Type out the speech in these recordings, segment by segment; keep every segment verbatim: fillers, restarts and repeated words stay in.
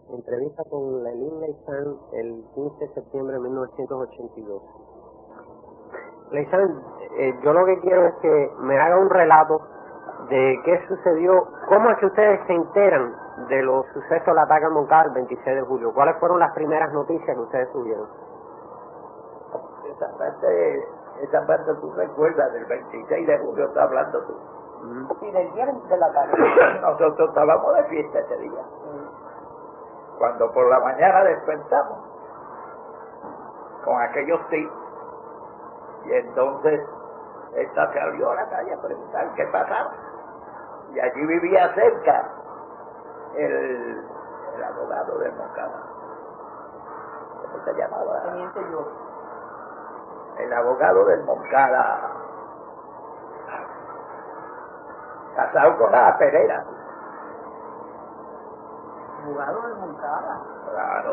Entrevista con Lelín Leisán el quince de septiembre de mil novecientos ochenta y dos. Leisán, eh, yo lo que quiero es que me haga un relato de qué sucedió, cómo es que ustedes se enteran de los sucesos del ataque a Moncada el veintiséis de julio. ¿Cuáles fueron las primeras noticias que ustedes tuvieron? Esa parte, esa parte tú recuerdas, del veintiséis de julio estás hablando tú. Uh-huh. Sí, del día del ataque. Nosotros estábamos de fiesta ese día. Uh-huh. Cuando por la mañana despertamos con aquellos tiros, y entonces esta salió a la calle a preguntar qué pasaba. Y allí vivía cerca el, el abogado de Moncada. ¿Cómo se llamaba? Teniente yo. El abogado del Moncada, casado con la Pereira. Abogado del Moncada. Claro.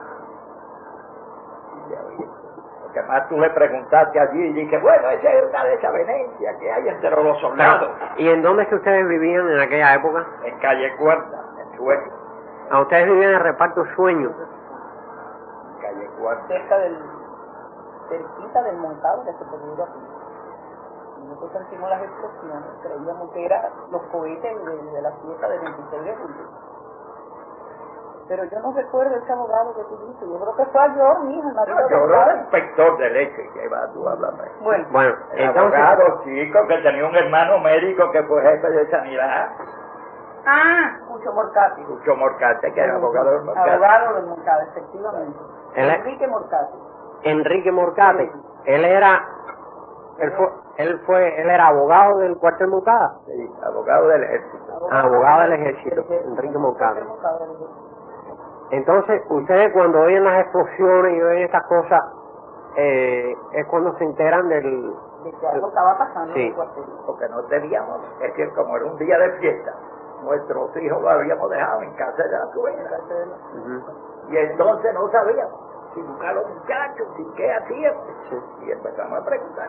Porque más tú le preguntaste allí y dije, bueno, esa es una desavenencia que hay entre los soldados. ¿Y en dónde es que ustedes vivían en aquella época? En Calle Cuarta, en Sueño. ¿A ustedes vivían en el reparto Sueño? En Calle Cuarta. Cerca del, cerquita del Moncada que se podía aquí. Nosotros sentimos las explosiones, creíamos que eran los cohetes de, de la fiesta del veintiséis de julio. Pero yo no recuerdo ese abogado que tú dices. Yo creo que fue a George, mi hija, el marido no, yo era inspector de leche, que iba tú a hablarme. Bueno, bueno el entonces... abogado chico que tenía un hermano médico que fue jefe de sanidad. Ah, Cucho Morcati. Cucho Morcati, que era abogado del Morcati. Abogado del Moncada, efectivamente. ¿El Enrique Morcati. Enrique Morcati. Sí. Él era... Él fue, él fue, él era abogado del cuartel Moncada. Sí, abogado del ejército. Abogado, abogado del ejército, Enrique Morcati. Entonces, ustedes cuando oyen las explosiones y oyen estas cosas, eh, es cuando se enteran del... de que algo estaba pasando sí. en el cuartel. Porque no teníamos, es que como era un día de fiesta, nuestros hijos lo habíamos dejado en casa de la suegra. Uh-huh. Y entonces no sabíamos si buscar a los muchachos, si qué hacían. Sí. Y empezamos a preguntar.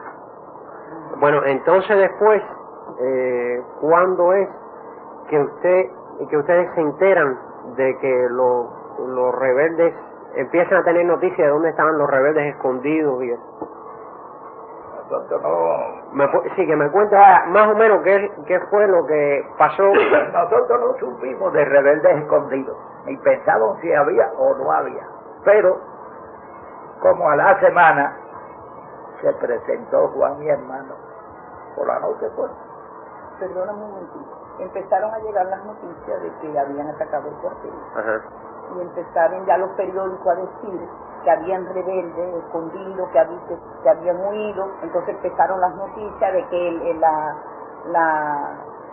Bueno, entonces después, eh, ¿cuándo es que usted que ustedes se enteran de que los, los rebeldes empiezan a tener noticias de dónde estaban los rebeldes escondidos y eso? Nosotros no... Me, sí, que me cuenta más o menos qué, qué fue lo que pasó. Nosotros no supimos de rebeldes escondidos, ni pensábamos si había o no había. Pero, como a la semana, se presentó Juan, mi hermano, por la noche, pues. Perdona un momentito. Empezaron a llegar las noticias de que habían atacado el cuartel. Ajá. Y empezaron ya los periódicos a decir que habían rebeldes escondidos, que, había, que, que habían huido. Entonces empezaron las noticias de que el, el, la, la,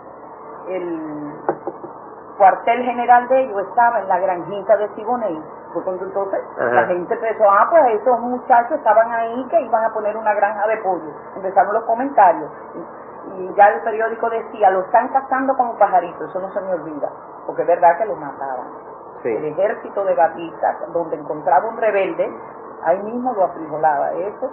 el cuartel general de ellos estaba en la granjita de Siboney. Porque entonces Ajá. la gente pensó, ah, pues esos muchachos estaban ahí que iban a poner una granja de pollo. Empezaron los comentarios. Y ya el periódico decía, lo están cazando como pajaritos, eso no se me olvida, porque es verdad que lo mataban. Sí. El ejército de Batista, donde encontraba un rebelde, ahí mismo lo afrijolaba, eso.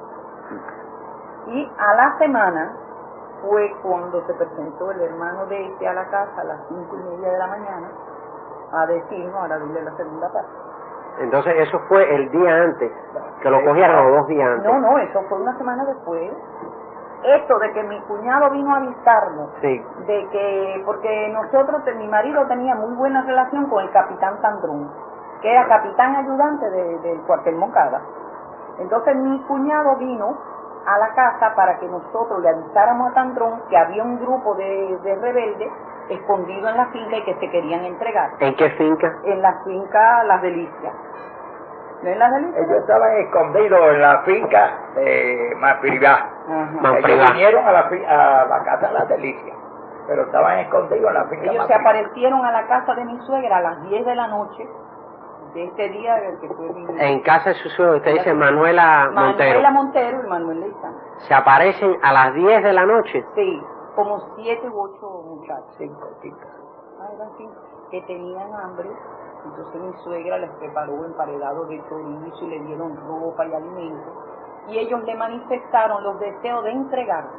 Y a la semana fue cuando se presentó el hermano de este a la casa a las cinco y media de la mañana a decirnos, ahora dile la segunda parte. Entonces eso fue el día antes, que lo cogieron, o dos días antes. No, no, eso fue una semana después. Esto de que mi cuñado vino a avisarnos, sí. de que, porque nosotros, mi marido tenía muy buena relación con el capitán Tandrón, que era capitán ayudante de, del cuartel Moncada. Entonces mi cuñado vino a la casa para que nosotros le avisáramos a Tandrón que había un grupo de, de rebeldes escondido en la finca y que se querían entregar. ¿En qué finca? En la finca Las Delicias. ¿No en Las Delicias? Ellos estaban escondidos en la finca de Manfribá. Ellos vinieron a la, a la casa de Las Delicias, pero estaban escondidos en la finca. Ellos se aparecieron a la casa de mi suegra a las diez de la noche de este día que fue mi... En casa de su suegra, usted dice Manuela Montero. Manuela Montero y Manuel Leisán. ¿Se aparecen a las diez de la noche? Sí, como siete u ocho muchachos. Cinco, cinco. Ah, eran cinco. Que tenían hambre. Entonces mi suegra les preparó emparedado de chorizo y le dieron ropa y alimentos. Y ellos le manifestaron los deseos de entregarse.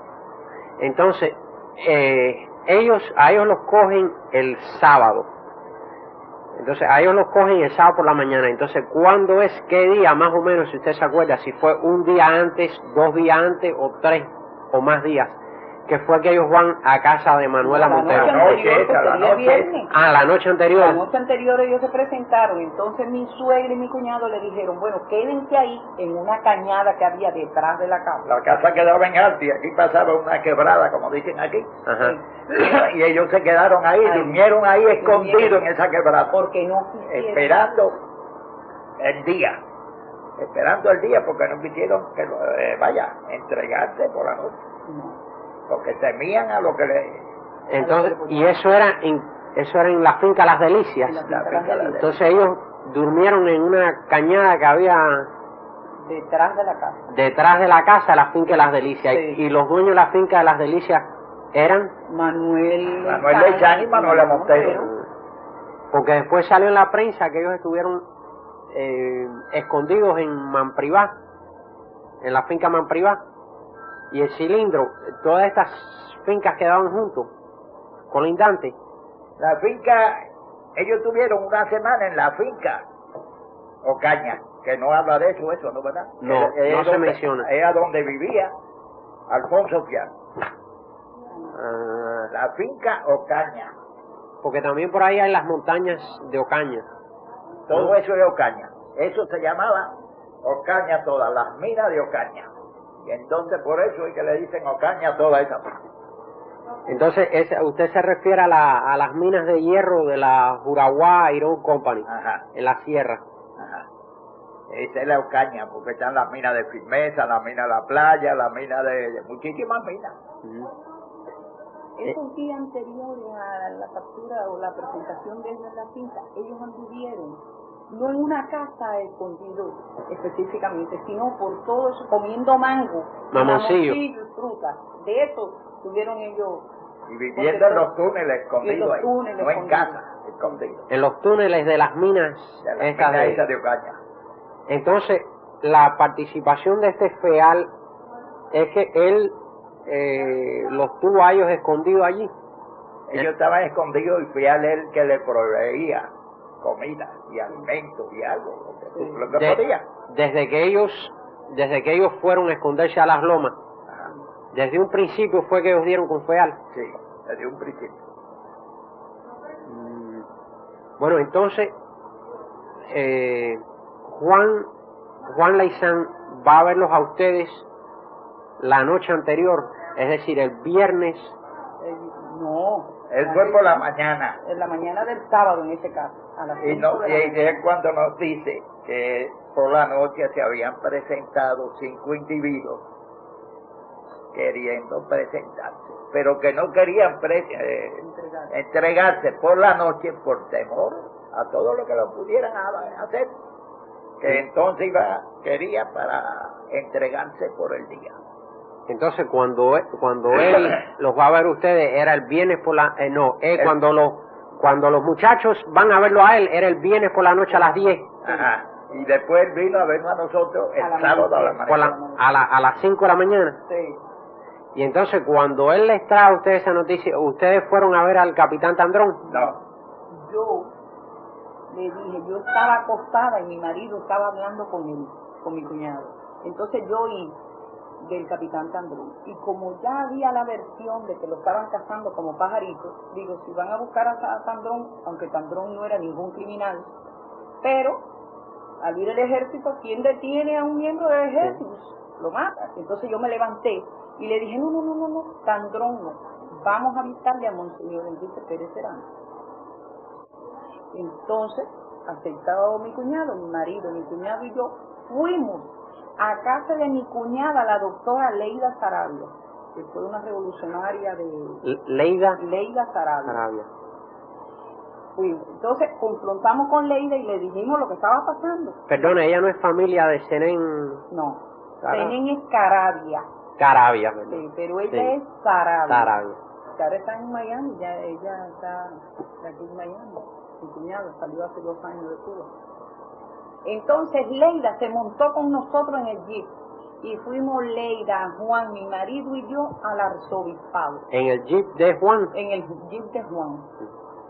Entonces, eh, ellos, a ellos los cogen el sábado. Entonces, a ellos los cogen el sábado por la mañana. Entonces, ¿cuándo es, qué día, más o menos, si usted se acuerda, si fue un día antes, dos días antes o tres o más días, que fue que ellos van a casa de Manuela la Montero? noche anterior, pues, la sería noche. viernes. Ah, la noche anterior. La noche anterior ellos se presentaron, entonces mi suegra y mi cuñado le dijeron, bueno, quédense ahí en una cañada que había detrás de la casa. La casa quedaba en alto y aquí pasaba una quebrada, como dicen aquí. Ajá. Y ellos se quedaron ahí, Ahí. durmieron ahí escondidos Durmieron. en esa quebrada. Porque no quisieron. Esperando el día. Esperando el día porque no quisieron que, lo- eh, vaya, entregarse por la noche. No. Porque temían a lo que le... Entonces, y eso era en, eso era en la finca Las Delicias. En la La finca Las finca Las Delicias, Entonces ellos durmieron en una cañada que había detrás de la casa. detrás de la casa, la finca de Las Delicias. Sí. Y los dueños de la finca de Las Delicias eran, Manuel Manuel Lechán y Manuela Montero. porque después salió en la prensa que ellos estuvieron eh, escondidos en Manprivá, en la finca Manprivá, y el Cilindro, todas estas fincas quedaban juntos, colindantes. La finca, ellos tuvieron una semana en la finca Ocaña, que no habla de eso, eso, ¿no, verdad? No, Es- es no se donde- menciona. Era donde vivía Alfonso Fial. Ah, La finca Ocaña. porque también por ahí hay las montañas de Ocaña. Todo eso es Ocaña. Eso se llamaba Ocaña todas, las minas de Ocaña. Y entonces por eso es que le dicen Ocaña toda esa parte. Entonces, ese- usted se refiere a, la, a las minas de hierro de la Juraguá Iron Company, Ajá, en la sierra. ajá. Esa es la Ocaña, porque están las minas de Firmeza, las minas de la playa, las minas de, de muchísimas minas. Ujú. Esos días anteriores a la captura o la presentación de ellos en la finca, ellos anduvieron, no en una casa escondido específicamente, sino por todo eso, comiendo mango, Mamoncillo. mamoncillo y fruta. De eso tuvieron ellos. Y viviendo en los túneles escondidos ahí, túneles no en escondidos. casa, escondidos. En los túneles de las minas De la estas mina de- esa de Ocaña. Entonces, la participación de este feal es que él eh, los tuvo a ellos escondidos allí. Ellos estaban escondidos y fui a él que le proveía comida y alimentos y algo, lo que, Sí. lo que De- podía. desde que ellos desde que ellos fueron a esconderse a las lomas, Ajá. desde un principio fue que ellos dieron con feal. Sí, desde un principio. Mm, Bueno, entonces eh, Juan Juan Leisán va a verlos a ustedes la noche anterior, es decir, el viernes. Eh, no. Él fue por la mañana. En la mañana del sábado, en ese caso. A las Y, cinco no, de y la mañana. es cuando nos dice que por la noche se habían presentado cinco individuos queriendo presentarse, pero que no querían pre- eh, Entregar. entregarse por la noche por temor a todo lo que lo pudieran ha- hacer, que entonces iba, quería para entregarse por el día. Entonces, cuando él, cuando él los va a ver ustedes, era el viernes por la... eh, no, es El- cuando los cuando los muchachos van a verlo a él, era el viernes por la noche a las diez. Ajá. Y después vino a vernos a nosotros el A la sábado a la amanecer. Por mañana. la, a, la, a las cinco de la mañana. Sí. Y entonces, cuando él les trae a ustedes esa noticia, ¿ustedes fueron a ver al capitán Tandrón? No, Yo le dije, yo estaba acostada y mi marido estaba hablando con él, con mi cuñado. Entonces yo oí del capitán Tandrón. Y como ya había la versión de que lo estaban cazando como pajaritos, digo, si van a buscar a, a Tandrón, aunque Tandrón no era ningún criminal, pero al ir el ejército, ¿quién detiene a un miembro del ejército? Lo mata. Entonces yo me levanté y le dije, no, no, no, no, no, Tandrón no. Vamos a avisarle a Monseñor Enrique Pérez Serrano. Entonces, aceptado mi cuñado, mi marido, mi cuñado y yo, fuimos a casa de mi cuñada, la doctora Leida Sarabia, que fue una revolucionaria de L- Leida Leida Sarabia. Sarabia. Fuimos. Entonces, confrontamos con Leida y le dijimos lo que estaba pasando. Perdona, ella no es familia de Senén No, Sarabia. Senén es Carabia, Carabia, ¿verdad? sí, pero ella Sí. es Sarabia. Sarabia. Que ahora está en Miami, ya ella está aquí en Miami. Mi cuñado salió hace dos años de Cuba. Entonces Leida se montó con nosotros en el jeep y fuimos Leida, Juan, mi marido y yo al arzobispado, En el jeep de Juan. en el jeep de Juan.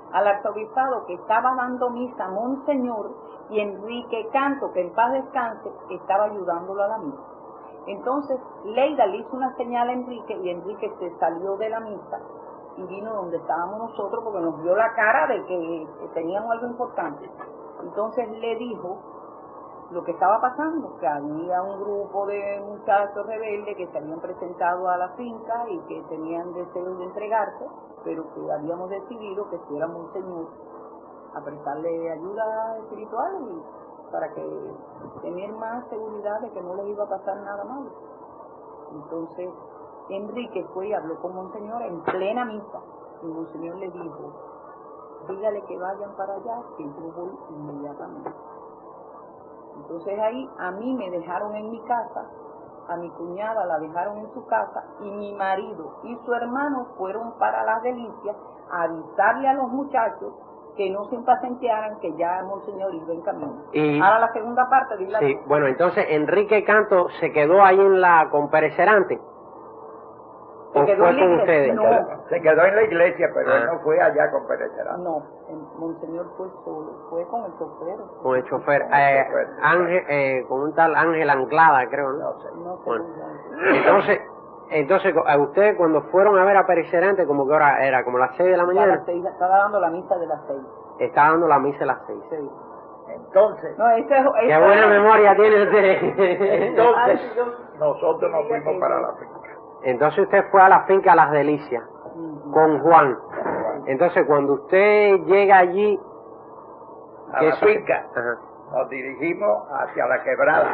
al arzobispado que estaba dando misa a Monseñor y Enrique Canto, que en paz descanse, estaba ayudándolo a la misa. Entonces Leida le hizo una señal a Enrique y Enrique se salió de la misa y vino donde estábamos nosotros porque nos vio la cara de que teníamos algo importante. Entonces le dijo lo que estaba pasando, que había un grupo de muchachos rebeldes que se habían presentado a la finca y que tenían deseos de entregarse, pero que habíamos decidido que fuera Monseñor a prestarle ayuda espiritual y para que tener más seguridad de que no les iba a pasar nada malo. Entonces Enrique fue y habló con Monseñor en plena misa y Monseñor le dijo, dígale que vayan para allá, que yo voy inmediatamente. Entonces ahí a mí me dejaron en mi casa, a mi cuñada la dejaron en su casa y mi marido y su hermano fueron para Las Delicias a avisarle a los muchachos que no se impacientaran, que ya Monseñor iba en camino. Y, ahora la segunda parte, dile. Sí, bueno, entonces Enrique Canto se quedó ahí en la con Perecerante. ¿O fue con ustedes? No. Se quedó en la iglesia, pero ah. él no fue allá con Perecerante. No, el Monseñor fue solo, fue con el chofer. Con el chofer, Con el eh, chofer, Ángel, eh, con un tal Ángel Anglada, creo, ¿no? No sé. No sé. Bueno, entonces, entonces a ustedes cuando fueron a ver a Perecerante, como que hora era, como las seis de la mañana. A las seis, estaba dando la misa de las seis. Estaba dando la misa a las seis. Sí. Entonces, No, ese, ese, Qué buena memoria tiene usted. entonces Ay, yo- nosotros nos fuimos para la finca. Entonces usted fue a la finca Las Delicias Ujú. con Juan. Entonces cuando usted llega allí, A ¿qué la es? finca Ajá. nos dirigimos hacia la quebrada.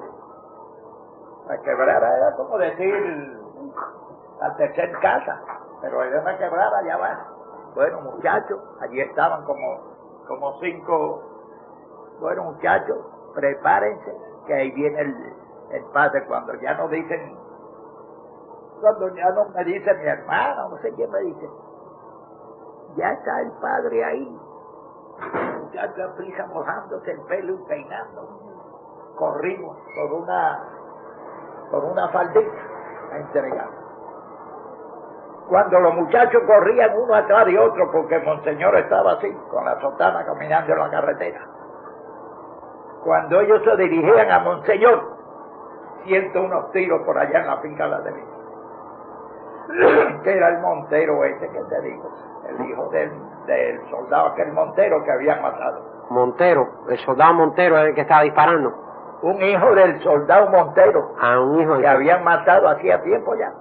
La quebrada era como decir la tercera casa, pero era una quebrada allá abajo. Bueno, muchachos, allí estaban como, como cinco, bueno, muchachos, prepárense, que ahí viene el, el padre cuando ya nos dicen, cuando ya no me dice mi hermano, no sé quién me dice, ya está el padre ahí. Muchachos a prisa mojándose el pelo y peinando. Corrimos por una, por una faldita a entregar. Cuando los muchachos corrían uno atrás de otro, porque el Monseñor estaba así, con la sotana caminando en la carretera. Cuando ellos se dirigían a Monseñor, siento unos tiros por allá en la finca de la Delicias. Que era el Montero ese que te digo, el hijo del, del soldado, aquel Montero que habían matado. Montero, el soldado Montero es el que estaba disparando. Un hijo del soldado Montero A un hijo de que habían matado hacía tiempo ya.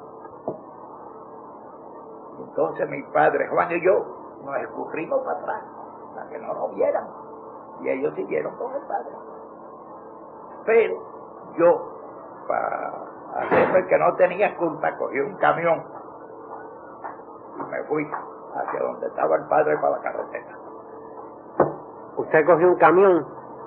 Entonces mi padre Juan y yo nos escurrimos para atrás para que no nos vieran y ellos siguieron con el padre. Pero yo, para hacerme que no tenía culpa, cogí un camión y me fui hacia donde estaba el padre para la carretera. Usted cogió un camión.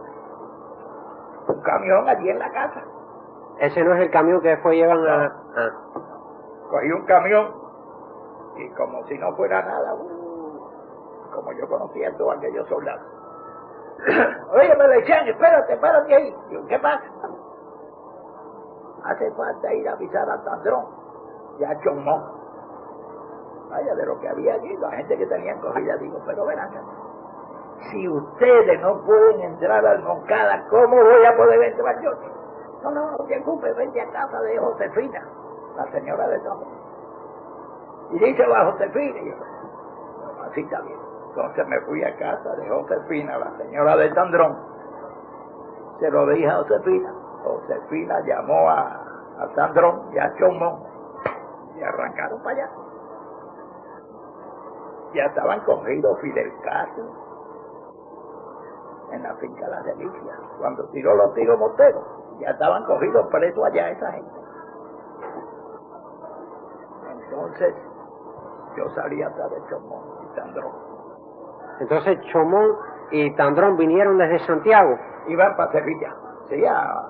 Un camión allí en la casa. Ese no es el camión que después llevan a... No. Ah. Cogí un camión y como si no fuera nada, uh, como yo conocía a todos aquellos soldados. Oye, me le decían, espérate, párate ahí. Digo, ¿qué pasa? Hace falta ir a avisar a Tandrón y a Chomón. Vaya, de lo que había allí, la gente que tenían corrida, digo, pero ven acá. Si ustedes no pueden entrar al Moncada, ¿cómo voy a poder entrar yo? No, no, no te ocupes, vente a casa de Josefina, la señora de Tandrón. Y díselo a Josefina. Y yo, bueno, así está bien. Entonces me fui a casa de Josefina, la señora de Tandrón. Se lo dije a Josefina. Josefina llamó a, a Tandrón y a Chomón y arrancaron para allá. Ya estaban cogidos Fidel Castro en la finca Las Delicias. Cuando tiró los tiros Montero, ya estaban cogidos presos allá esa gente. Entonces yo salí atrás de Chomón y Tandrón. Entonces Chomón y Tandrón vinieron desde Santiago. Iban para Sevilla. Sí, a...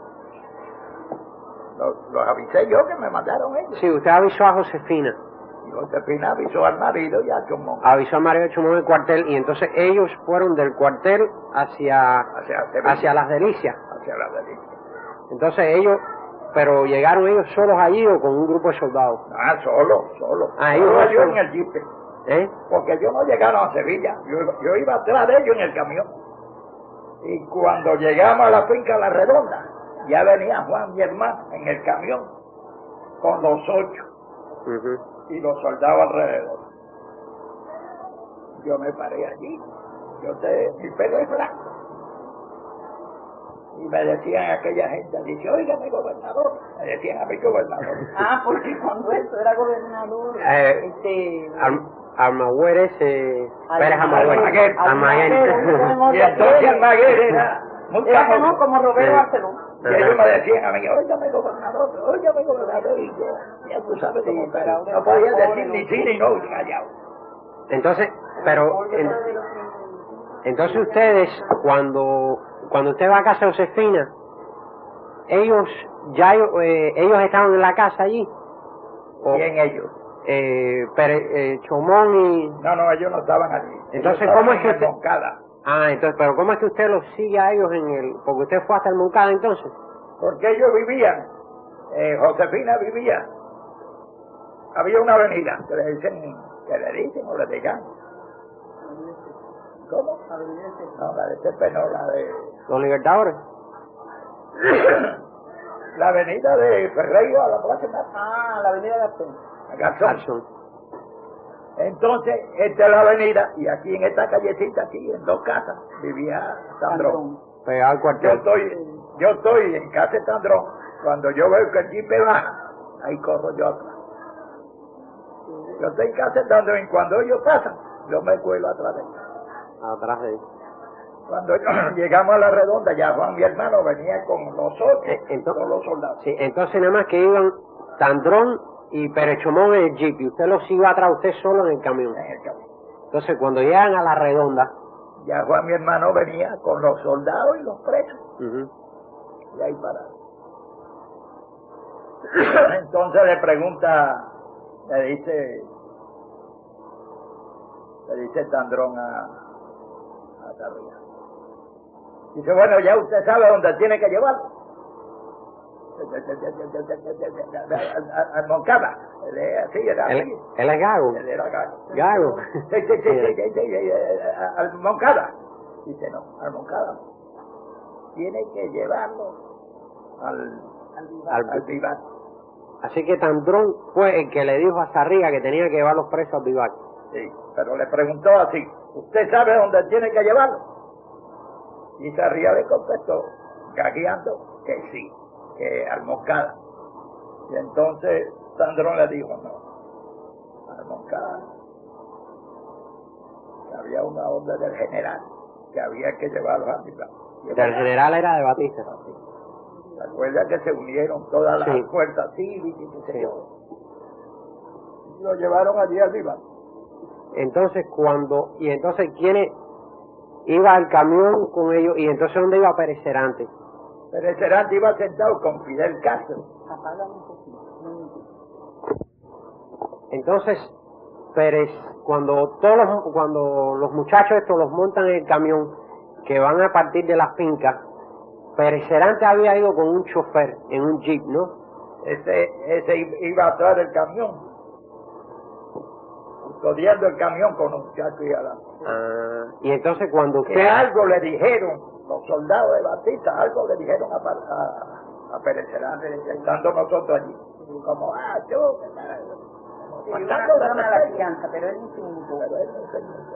los, los avisé yo que me mandaron ellos. Sí, usted avisó a Josefina. Y Josefina avisó al marido y a Chomón. Avisó a Mario Chomón del cuartel y entonces ellos fueron del cuartel hacia, Hacia Sevilla. hacia Las Delicias. Hacia Las Delicias. Entonces ellos, pero llegaron ellos solos allí o con un grupo de soldados. Ah, solo, solo. Ah, ellos Solo dos yo solos. en el jeep. ¿Eh? Porque yo no llegaron a Sevilla, yo, yo iba atrás de ellos en el camión. Y cuando llegamos a la finca La Redonda, ya venía Juan, mi hermano, en el camión, con los ocho, Uh-huh. y los soldados alrededor. Yo me paré allí, yo te, mi pelo es blanco. Y me decían aquella gente, dice, óigame gobernador, me decían a mi gobernador. Ah, porque cuando eso era gobernador, Eh, este... Al- Almaguer es eh, Pérez Almaguer. Almaguer. Almaguer. Almaguer. Y entonces Almaguer era muy Era como, famoso. como Roberto Sí. Barceló. Y ellos me decían a mí, óigame gobernador, óigame gobernador, y yo, ya tú sabes cómo Sí, está. pero ahora No podía está decir pobre, ni sí ni no, callado. Entonces, pero en- entonces ustedes cuando cuando usted va a casa de Josefina, ellos ya eh, ellos estaban en la casa allí. O, ¿Quién ellos? eh, Pere- eh, Chomón y No, no, ellos no estaban allí. Entonces, Ellos ¿cómo estaban es que en usted- Moncada. ah, entonces, pero ¿cómo es que usted los sigue a ellos en el, porque usted fue hasta el Moncada entonces? Porque ellos vivían, eh, Josefina vivía, había una avenida que le dicen, que le dicen o le digan. ¿Cómo? No, la de Tepe no, la de... Los Libertadores. la avenida de Ferreiro a la Plaza Nata, Ah, la avenida Garzón. Garzón. Garzón. Entonces, esta es la avenida, y aquí en esta callecita, aquí, en dos casas, vivía Sandrón. Pegado al Yo cuartel. estoy, yo estoy en casa de Sandrón, cuando yo veo que el jeep me baja, ahí corro yo atrás. Yo estoy en casa de Sandrón, y cuando ellos pasan, yo me cuelo atrás de ellos. Atrás de él. Cuando llegamos a la redonda, ya Juan, mi hermano, venía con los otros, Eh, ento- con los soldados. Sí, entonces nada más que iban Tandrón y Pérez Chomón en el jeep y usted los iba atrás usted solo en el camión. En el camino. Entonces cuando llegan a la redonda, Ya Juan, mi hermano, venía con los soldados y los presos, ujú, y ahí pararon. Entonces le pregunta, le dice, le dice Tandrón a, a Sarria. Dice, bueno, ya usted sabe dónde tiene que llevarlo. Al Moncada. Él es así, era él, así. él es gago. Él era gago. Gago. Sí, sí, sí, sí, sí, sí, sí, al Moncada. Dice, no, al Moncada no. Tiene que llevarlo al, Al- al Vivar. Así que Tandrón fue el que le dijo a Sarriga que tenía que llevar los presos al vivac. Sí, pero le preguntó así, ¿usted sabe dónde tiene que llevarlo? Y Sarria le contestó, gagueando, que sí, que al Moncada. Y entonces Sandrón le dijo, no, al Moncada no. Que había una orden del general, que había que llevarlos a Vivar. El general era de Batista. ¿Se acuerda que se unieron todas las Sí. fuerzas cívicas y qué sé Sí. yo? Y lo llevaron allí arriba. Entonces cuando, y entonces quién iba al camión con ellos y entonces ¿dónde iba Pérez Cerante? Pero el Cerante iba sentado con Fidel Castro. Apágame un poquito, un momentito. Entonces Pérez, cuando todos los, cuando los muchachos estos los montan en el camión que van a partir de la finca, Pérez Cerante había ido con un chofer en un jeep, ¿no? Ese, ese iba atrás del camión, custodiando el camión con un muchacho y adelante. Ah, y entonces cuando Que usted... algo le dijeron, los soldados de Batista, algo le dijeron a, a, a Pérez Cerante, estando nosotros allí. Como, ah, tú, que tal. Sí, una persona a la crianza, pero él no se inmutó. Pero él no se inmutó.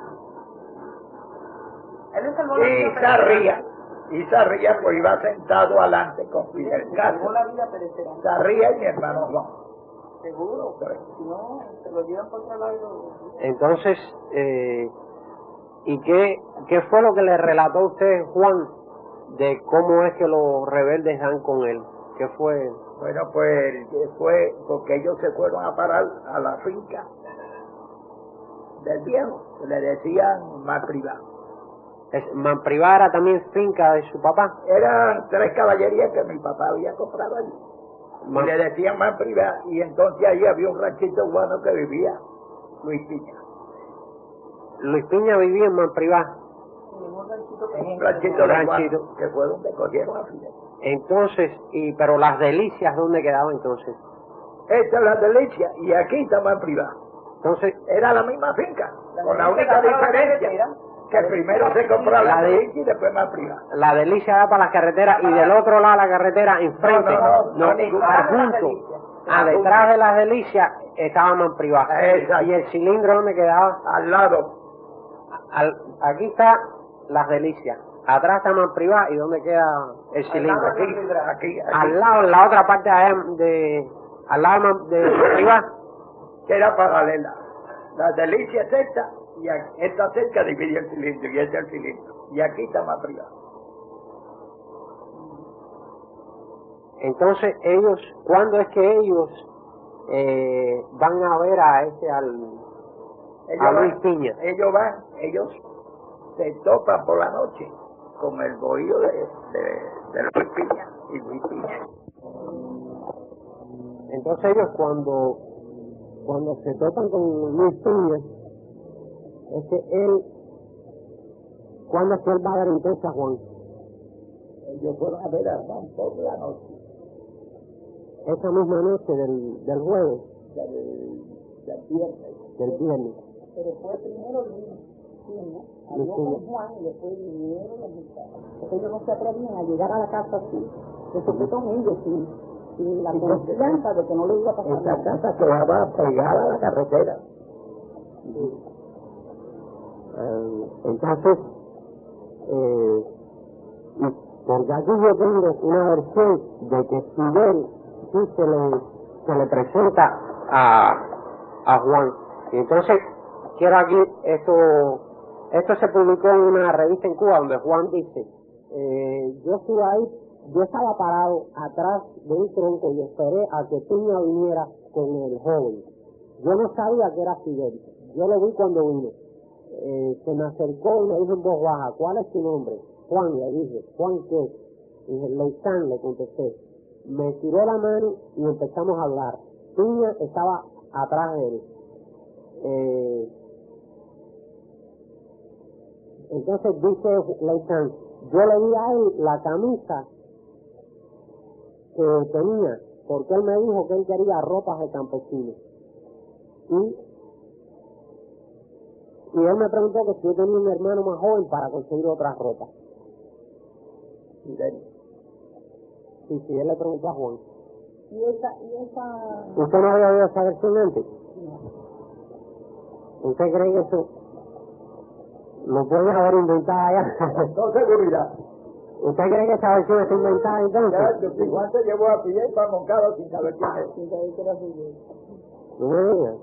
Él le salvó la Y vida. Sarria, y Sarria pues iba sentado adelante con Fidel Le Castro. salvó la vida, pero será. Sarria y mi hermano Juan. Seguro, pero si no, se lo llevan por otro lado y lo... Entonces, eh, ¿y qué, qué fue lo que le relató a usted, Juan, de cómo es que los rebeldes dan con él? ¿Qué fue? Bueno, pues fue porque ellos se fueron a parar a la finca del viejo, que le decían más privado. Es, Manprivá era también finca de su papá. Eran tres caballerías que mi papá había comprado allí. Man- Y le decían más privado, y entonces ahí había un ranchito bueno que vivía Luis Piña. Luis Piña vivía en Manprivá. En un ranchito En un pequeño. ranchito de ranchito. Guano, que fue donde cogieron a Fidel. Entonces, y pero las delicias, ¿dónde quedaban entonces? Esta es la delicia, y aquí está más privado. Entonces, era la misma finca, La con la misma única que daba la diferencia carretera. que primero se compraba La la de- delicia y después más privada. la Delicia da para la carretera y del otro lado la carretera enfrente, No, no, no, no, ninguna. adjunto, a detrás de las Delicias estaba más privada. Exacto. Y el cilindro donde quedaba, Al lado, al- aquí está las Delicias, atrás está más privada y donde queda el cilindro. aquí, aquí, aquí, Al lado, en la otra parte de, allá de al lado de, de privada, que era paralela. La delicia es esta, y aquí- esta cerca divide el cilindro, y este es el cilindro. Y aquí está más privada. entonces ellos, ¿cuándo es que ellos eh, van a ver a ese al Ellos a Luis van, Piña? ellos van, ellos se topan por la noche con el bohío de, de, de Luis Piña y Luis Piña. Entonces ellos cuando cuando se topan con Luis Piña, es que él, ¿cuándo es que él va a dar entonces a Juan? Ellos fueron a ver a Juan por la noche Esa misma noche del, del jueves, del, del viernes. del viernes. Pero fue primero Luis Piña, Luis habló Piña. con Juan y después vinieron los muchachos. Porque ellos no se atrevían a llegar a la casa así. Se con ellos sin, sin la confianza de que no les iba a pasar Esta nada. casa quedaba pegada a la carretera. Eh, entonces, eh, y porque aquí yo tengo una versión de que Fidel sí se le, se le presenta a, a Juan. Y entonces, quiero aquí, esto esto se publicó en una revista en Cuba donde Juan dice, eh, yo estuve ahí, yo estaba parado atrás de un tronco y esperé a que Piña viniera con el joven. Yo no sabía que era Fidel, yo lo vi cuando vino. Eh, se me acercó y me dijo en voz baja, ¿cuál es tu nombre? Juan, le dije. ¿Juan qué? Y dije, Leitán, le contesté. Me tiró la mano y empezamos a hablar. Piña estaba atrás de él. Eh, entonces dice Leitán, yo le di a él la camisa que tenía, porque él me dijo que él quería ropas de campesino. Y Y él me preguntó que si yo tenía un hermano más joven para conseguir otras ropas. Fidel. Sí, sí, él le preguntó a Juan. Y esa, y esa... ¿Usted no había oído esa versión antes? ¿Usted cree que eso lo puede haber inventado allá? Con seguridad. ¿Usted cree que esa versión está inventada entonces? Ya, si Juan se llevó a Fidel para Moncada sin saber quién es. Sin saber que era Fidel. No me digas.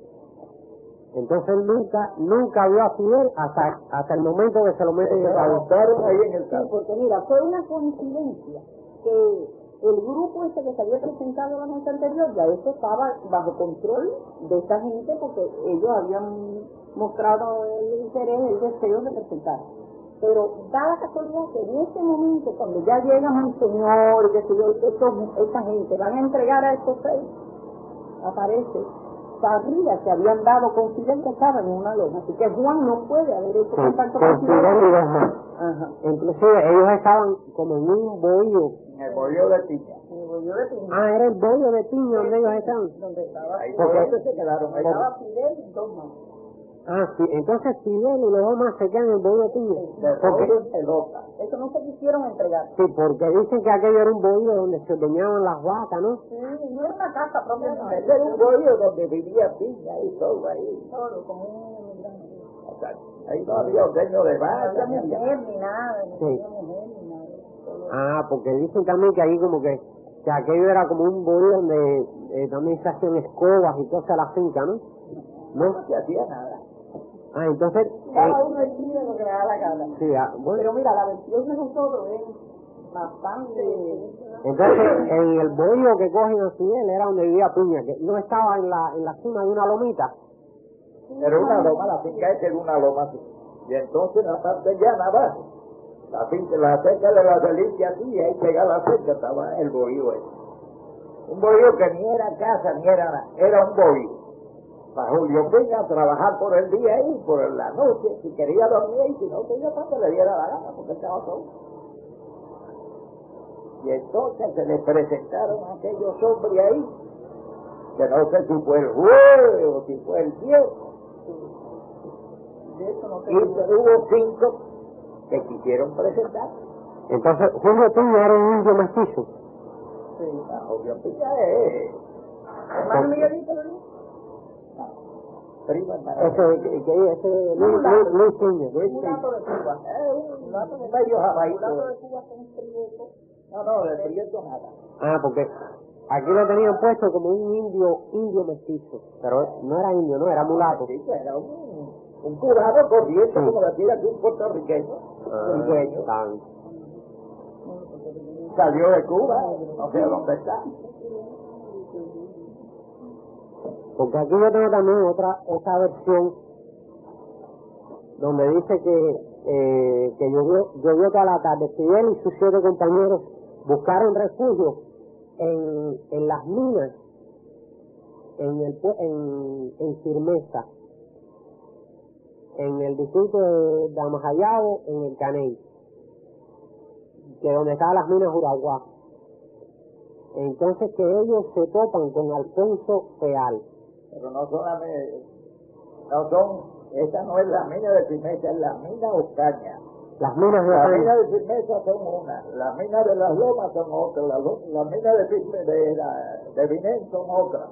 Entonces él nunca, nunca vio a Fidel hasta, hasta el momento que se lo meten en el Se cabeza. anotaron ahí en el Sí, campo. porque mira, fue una coincidencia que el grupo este que se había presentado la noche anterior, ya eso estaba bajo control de esta gente porque ellos habían mostrado el interés, el deseo de presentar. Pero da la casualidad que en ese momento, cuando ya llega Monseñor, que sé yo, estos- esta gente van a entregar a estos seis, aparece Parrilla que habían dado con Fidel que estaba en una loma. Así que Juan no puede haber hecho Con, contacto con con Fidel. Fidel y dos más. Ajá. Inclusive ellos estaban como en un bohío. En el bohío de Piña. Y volvió de Piña. Ah, era el bohío de Piña donde ellos estaban. Donde estaba, Ahí Porque- fue donde se quedaron. Ahí estaba Fidel y dos más. Ah, sí, entonces Fidel y los dos más se quedan en el bohío de Piña. de Porque, rollo en pelota. Eso no se quisieron entregar. sí, porque dicen que aquello era un bohío donde se ordeñaban las vacas, ¿no? Sí, no era una casa propiamente. Ese era un bohío donde vivía Piña y todo ahí. Solo, como un... O sea, ahí no había ordeño de No vaca. había ni había- mujer ni nada, no Sí. había mujer ni nada. Solo- Ah, porque dicen también que ahí como que, que aquello era como un bohío donde eh, también se hacían escobas y cosas a la finca, ¿no? ¿No? No se hacía nada. Ah, entonces, Cada eh, uno escribe lo que le da la gana. sí, ah, bueno, Pero mira, la versión de nosotros es bastante... entonces en el bohío que cogen a Fidel era donde vivía Piña, que no estaba en la, en la cima de una lomita. Era una loma, la finca esa era una loma así. Y entonces la parte llana abajo, la finca, la cerca de la delicia así, y ahí pegada a la cerca estaba el bohío ese. Un bohío que ni era casa ni era nada, era un bohío. Para Julio Piña a trabajar por el día y por la noche, si quería dormir y si no quería para que le diera la gana, porque estaba solo. Y entonces se le presentaron a aquellos hombres ahí que no sé si fue el jueves o si fue el viernes. De eso no Y hubo cinco que quisieron presentar. Entonces, Julio Piña era un indio mestizo. Sí, la Julio Piña es... ¿Hermano Miguelito? No, primo hermano. Ese, que, que, ese Luis, Luis, Luis Piña. Luis Un Piña. gato de Cuba. Es un gato de medio jabaito. Un gato de Cuba con prieto. No, no, de prieto nada. Ah, porque aquí lo tenían puesto como un indio, indio mestizo. Pero no era indio, no, era mulato. Sí, era un, un cubano corriente, Sí. como decía aquí un puertorriqueño, el Ah, dueño. tan. Salió de Cuba, no sé dónde está. Porque aquí yo tengo también otra, otra versión donde dice que, eh, que llovió, llovió toda la tarde. Fidel y sus siete compañeros buscaron refugio en, en las minas, en el pue- en, en Firmeza, en el distrito de Damajayabo, en el Caney, que donde estaban las minas Uraguá. Entonces que ellos se topan con Alfonso Feal. Pero no son, las mi- no son, esa no es la mina de Firmeza, es la mina Ocaña. Las minas de Las Ocaña. minas de Firmeza son una, las minas de las Lomas son otras, las lo- las minas de, Firme- de, la- de Vinén son otras.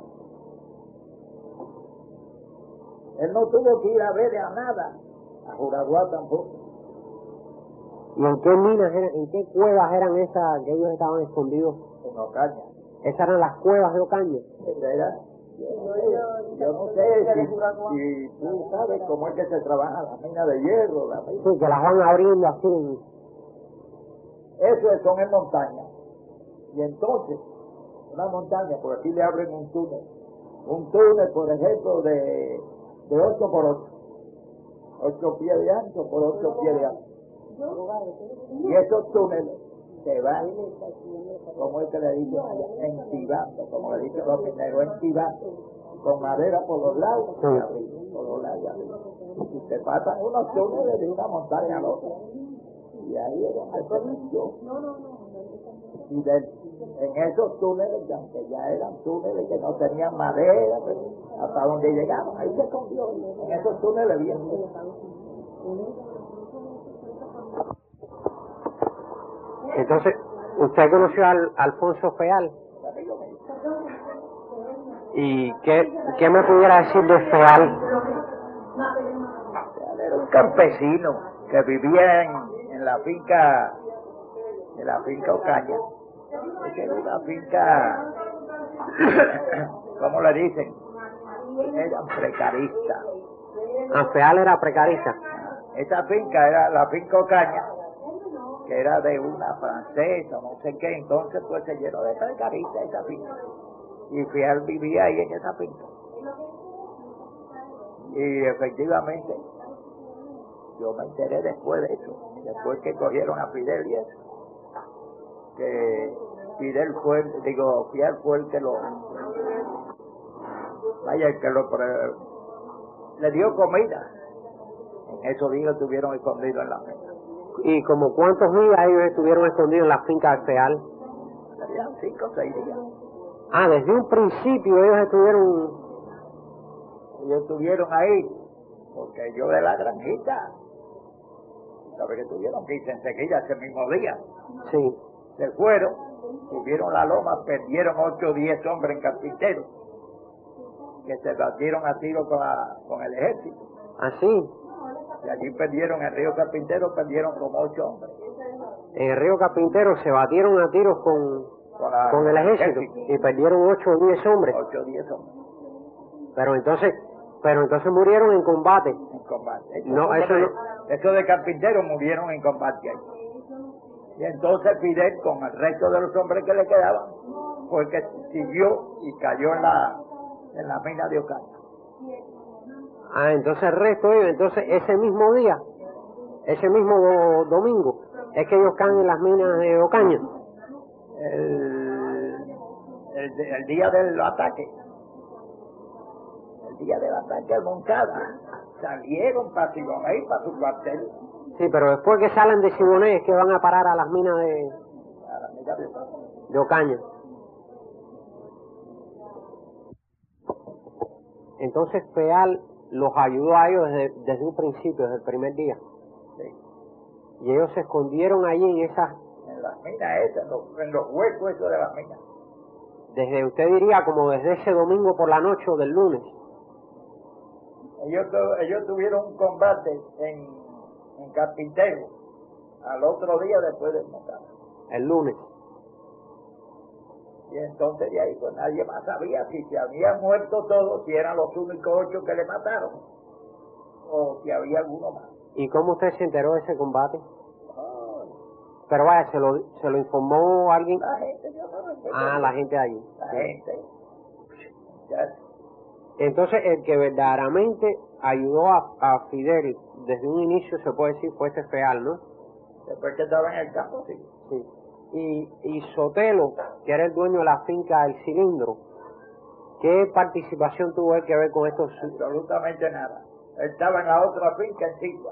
Él no tuvo que ir a ver a nada, a Juraguá tampoco. ¿Y en qué minas eran, en qué cuevas eran esas que ellos estaban escondidos? En Ocaña. Esas eran las cuevas de Ocaña. Esa era, yo no sé, yo no sé si, si tú sabes cómo es que se trabaja la mina de hierro, la mina. Sí, que las van abriendo así. en- Eso es- son en montaña. Y entonces, una montaña, por aquí le abren un túnel. Un túnel, por ejemplo, de, de ocho por ocho. ocho pies de ancho por ocho pies de ancho. Y esos túneles se van, como es que le dicen allá, entibando, como le dicen los mineros, entibando, con madera por los lados y Sí. arriba, por los lados y arriba. Y se pasan unos túneles de una montaña a la otra. Y ahí es donde se metió. Y de- en esos túneles, que aunque ya eran túneles que no tenían madera, pero hasta donde llegaban, ahí se escondió, en esos túneles bien. Entonces, ¿usted conoció al Alfonso Feal? ¿Y qué, qué me pudiera decir de Feal? Era un campesino que vivía en, en la finca, en la finca Ocaña. Esa era una finca, ¿cómo le dicen? Eran precaristas. Ah, Feal era precarista. Esa finca era la finca Ocaña, que era de una francesa, no sé qué, entonces pues se llenó de precaristas esa finca. Y Fial vivía ahí en esa finca. Y efectivamente, yo me enteré después de eso, después que cogieron a Fidel y eso, que Fidel fue, digo, Fial fue el que lo, vaya, el que lo, pre- le dio comida. En esos días estuvieron escondidos en la finca. ¿Y como cuántos días ellos estuvieron escondidos en la finca de Feal? Serían cinco o seis días. Ah, desde un principio ellos estuvieron... Ellos estuvieron ahí, porque yo de la granjita, ¿sabes que tuvieron que irse enseguida ese mismo día? Sí. Se fueron, subieron la loma, perdieron ocho o diez hombres en carpintero, que se batieron a tiro con, la, con el ejército. Así. Y allí perdieron, en el río Carpintero perdieron como ocho hombres. En el río Carpintero se batieron a tiros con, Con, la, con el ejército y perdieron ocho o diez hombres. ocho o diez hombres Pero entonces, pero entonces murieron en combate. en combate. Esos No, hombres eso de- no- esos de Carpintero murieron en combate ahí. Y entonces Fidel, con el resto de los hombres que le quedaban, fue que siguió y cayó en la, en la mina de Ocaña. Ah, entonces el resto ellos, entonces ese mismo día, ese mismo do- domingo, es que ellos caen en las minas de Ocaña. El, el, el día del ataque, el día del ataque al Moncada, salieron para Siboney, para su cuartel, Sí, pero después que salen de Siboney es que van a parar a las minas de, a la mina de Ocaña. de Ocaña. Entonces Peal los ayudó a ellos desde, desde un principio, desde el primer día. Sí. Y ellos se escondieron allí en esas, En las minas esas, en los, en los huecos esos de las minas. desde usted diría como desde ese domingo por la noche o del lunes. Ellos, tu- ellos tuvieron un combate en, en Carpintero al otro día después del montaje. El lunes. Y entonces de ahí pues nadie más sabía si se habían muerto todos, si eran los únicos ocho que le mataron, o si había alguno más. ¿Y cómo usted se enteró de ese combate? Ay, Pero vaya, ¿se lo, se lo informó alguien? la gente, yo no recuerdo. Ah, la gente de allí. La gente. Ya, Entonces, el que verdaderamente ayudó a, a Fidel desde un inicio, se puede decir, fue ese Feal, ¿no? después que estaba en el campo, sí. Sí. Y, y Sotelo, que era el dueño de la finca El Cilindro, ¿qué participación tuvo él que ver con estos? Absolutamente nada. Él estaba en la otra finca en Sigua.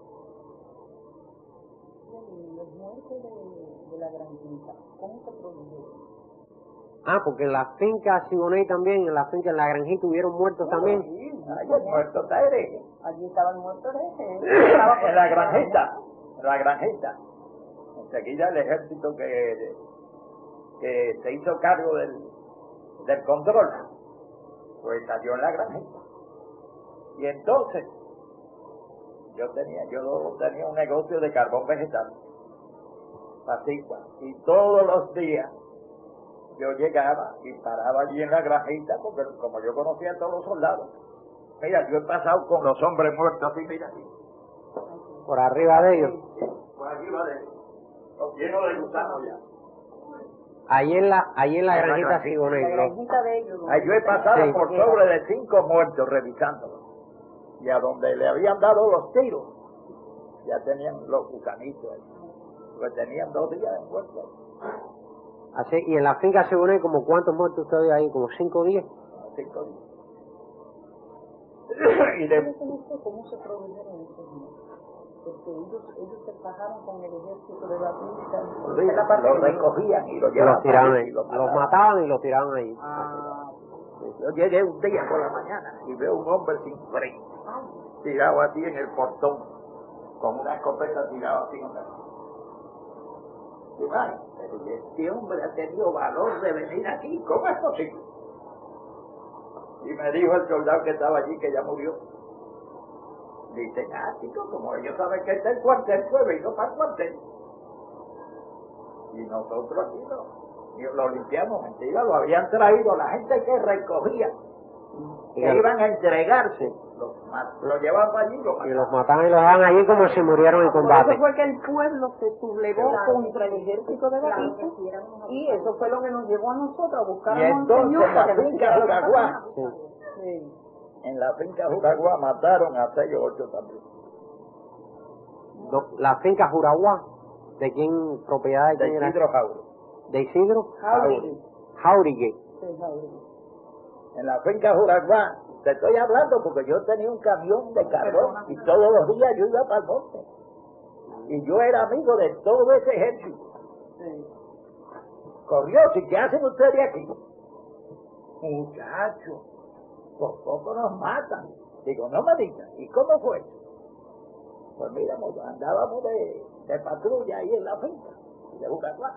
Y los muertos de, de la granjita, ¿cómo se produjeron? Ah, porque en la finca Siboney también, en la finca en la granjita hubieron muertos también. Sí, Ay, el muerto está hereje. allí estaban muertos de En la granjita. En la granjita. Enseguida el ejército que, que se hizo cargo del, del control, pues salió en la granjita. Y entonces, yo tenía, yo tenía un negocio de carbón vegetal, Pasicua, y todos los días yo llegaba y paraba allí en la granjita, porque como yo conocía a todos los soldados, mira, yo he pasado con los hombres muertos así, mira aquí, Por arriba de ellos. sí, por arriba de ellos, los llenos de gusanos ya. Ahí en la, ahí en la En la granjita granjita. Siboney. la los- granjita de ellos. Ahí yo he pasado Sí. por sobre de cinco muertos revisándolos. Y a donde le habían dado los tiros, ya tenían los gusanitos ahí. Pues tenían dos días de muertos. Así, y en la finca Siboney, ¿como cuántos muertos usted vio ahí? ¿Como cinco días? Cinco días. y de, ¿Cómo se produjeron esos muertos? Porque ellos, ellos se bajaron con el ejército de la finca. los recogían y los Los llevaban tiraban para ahí. allí y los Los mataban. mataban y los tiraban ahí. Ah, Yo llegué un día por la mañana y veo un hombre sin frente, tirado así en el portón, con una escopeta tirado así en la... Y vaya, pero ¿y este hombre ha tenido valor de venir aquí? ¿Cómo es posible? Y me dijo el soldado que estaba allí, que ya murió. Dice, ah, chico, como ellos saben que está el cuartel, pues vino para el cuartel. Y nosotros aquí lo, lo limpiamos, mentira, lo habían traído la gente que recogía, que Bien. iban a entregarse, los, ma- lo llevaban para allí y lo Y mataban. los mataban y los dejaban allí como si murieron en por combate. eso fue que el pueblo se sublevó contra el ejército de la finca y eso fue lo que nos llevó a nosotros a buscar Y a entonces Monseñor en la para que nos finca hiciera la Juraguá, paz. Sí. Sí. en la finca Juraguá mataron a seis o ocho también. Lo- la finca Juraguá, ¿de quién propiedad de De quién era? Isidro Jauro. ¿De Isidro? Jauregui. Jauregui. Sí, Jauregui. En la finca Juraguá, te estoy hablando porque yo tenía un camión de carbón y todos los días yo iba para el monte. Y yo era amigo de todo ese ejército. Sí. Corrió, ¿y qué hacen ustedes aquí? Muchachos, por poco nos matan. Digo, no me digas, ¿y cómo fue? Pues mira, nos andábamos de, de patrulla ahí en la finca, de Juraguá.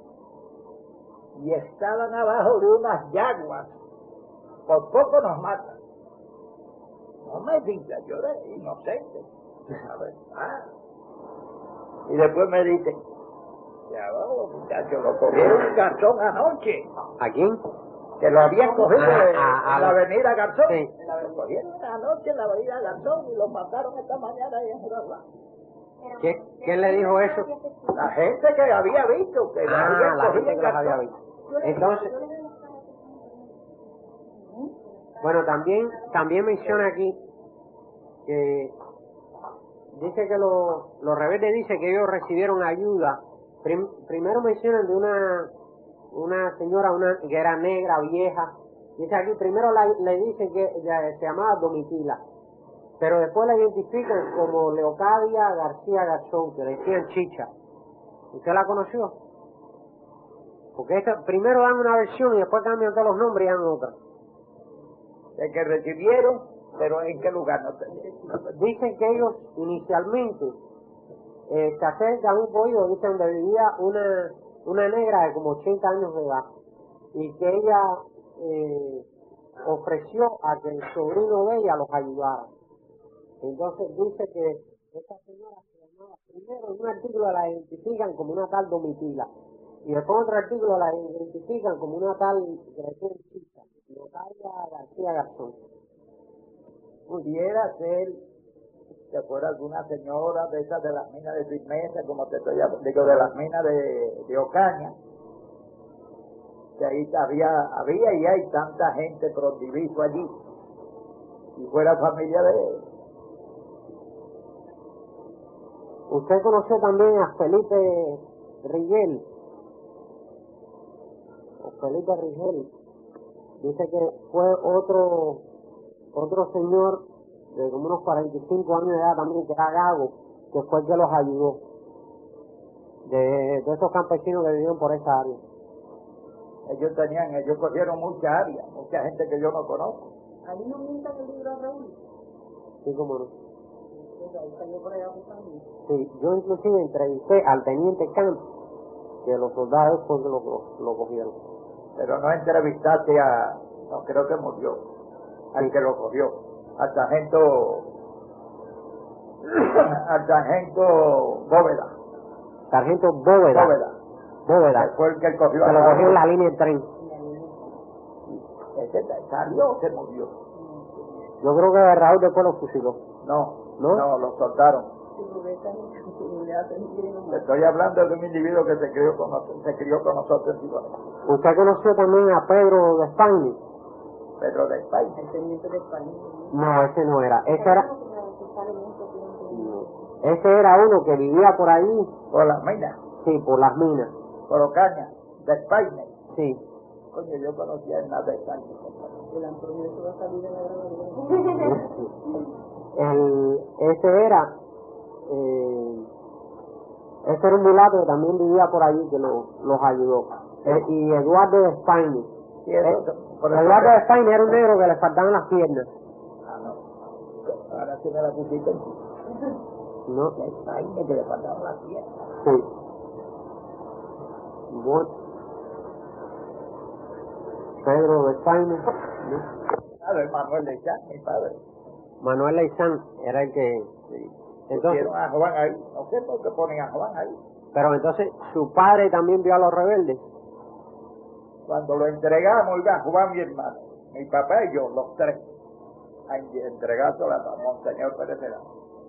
Y estaban abajo de unas yaguas. Por poco nos matan. No me digas, yo era inocente. A ver, ah. Y después me dicen, ya vamos, muchachos, lo cogieron un garzón anoche. ¿A quién? Que lo habían cogido Ah, de, ah, en la ah, avenida Garzón. Sí. Lo cogieron anoche en la avenida Garzón y lo mataron esta mañana ahí en Juraguá. ¿Qué- ¿Quién le dijo eso? La gente que había visto, que lo Ah, habían la cogido gente en que los había Garzón. visto. Entonces, bueno, también también menciona aquí que dice que los, los rebeldes dicen que ellos recibieron ayuda. Prim- primero mencionan de una una señora una que era negra, vieja. Dice aquí, primero la- le dicen que ella se llamaba Domitila, pero después la identifican como Leocadia García Garzón, que le decían Chicha. ¿Usted la conoció? Porque esta, primero dan una versión y después cambian todos los nombres y dan otra. de que recibieron, pero ¿en qué lugar? No sé. Dicen que ellos inicialmente eh, se acercan a un bohío, dicen, donde vivía una, una negra de como ochenta años de edad, y que ella eh, ofreció a que el sobrino de ella los ayudara. Entonces dice que esta señora se llamaba, primero en un artículo la identifican como una tal Domitila, y después en otro artículo la identifican como una tal Grecia, Natalia García Garzón. Pudiera ser que fuera alguna señora de esas de las minas de Firmeza, como te estoy hablando, digo, de las minas de, de Ocaña, que ahí había, había y hay tanta gente prondiviso allí, y fuera familia de él. Usted conoció también a Felipe Rigel, o Felipe Rigel, dice que fue otro otro señor de como unos cuarenta y cinco años de edad también, que era Gago, que fue el que los ayudó, de, de esos campesinos que vivían por esa área. Ellos tenían, ellos cogieron mucha área, mucha gente que yo no conozco. ¿Ahí no mientan el libro de Raúl? Sí, cómo no. Ahí salió por allá buscando. Sí, yo inclusive entrevisté al teniente Camp, que los soldados fue que lo, lo, lo cogieron. Pero no entrevistaste a, no creo que murió, al sí. que lo cogió, al sargento, al sargento Bóveda. Sargento Bóveda. Bóveda. Bóveda. Que fue el que cogió que a lo cogió en la línea de tren. Ese salió o se murió. Yo creo que Raúl después lo fusiló. No, no, no, lo soltaron. Estoy hablando de un individuo que se crió con nosotros, se crió con nosotros. ¿Usted conoció también a Pedro de España? Pedro de España. El teniente de España. No, ese no era. Ese era, ese era uno que vivía por ahí. ¿Por las minas? Sí, por las minas. ¿Por Ocaña? ¿De España? Sí. Coño, yo conocía el nada de España. El Antonio se va a salir de la grabación. El, ese era, eh, ese era un mulato que también vivía por allí, que lo, los ayudó. Eh, y Eduardo de España. Sí, eso, eh, Eduardo de España era un negro que le faltaban las piernas. Ah, no. Ahora sí me la pusiste. No. De España que le faltaban las piernas. Sí. Bueno. Pedro de España. Claro, el Manuel Leizán, mi padre. Manuel Leizán era el que... Sí. Entonces, pusieron a Juan ahí. No sé por qué ponen a Juan ahí. Pero entonces, ¿su padre también vio a los rebeldes? Cuando lo entregamos, iba Juan, mi hermano, mi papá y yo, los tres, a entregárselo a Monseñor Pérez de la.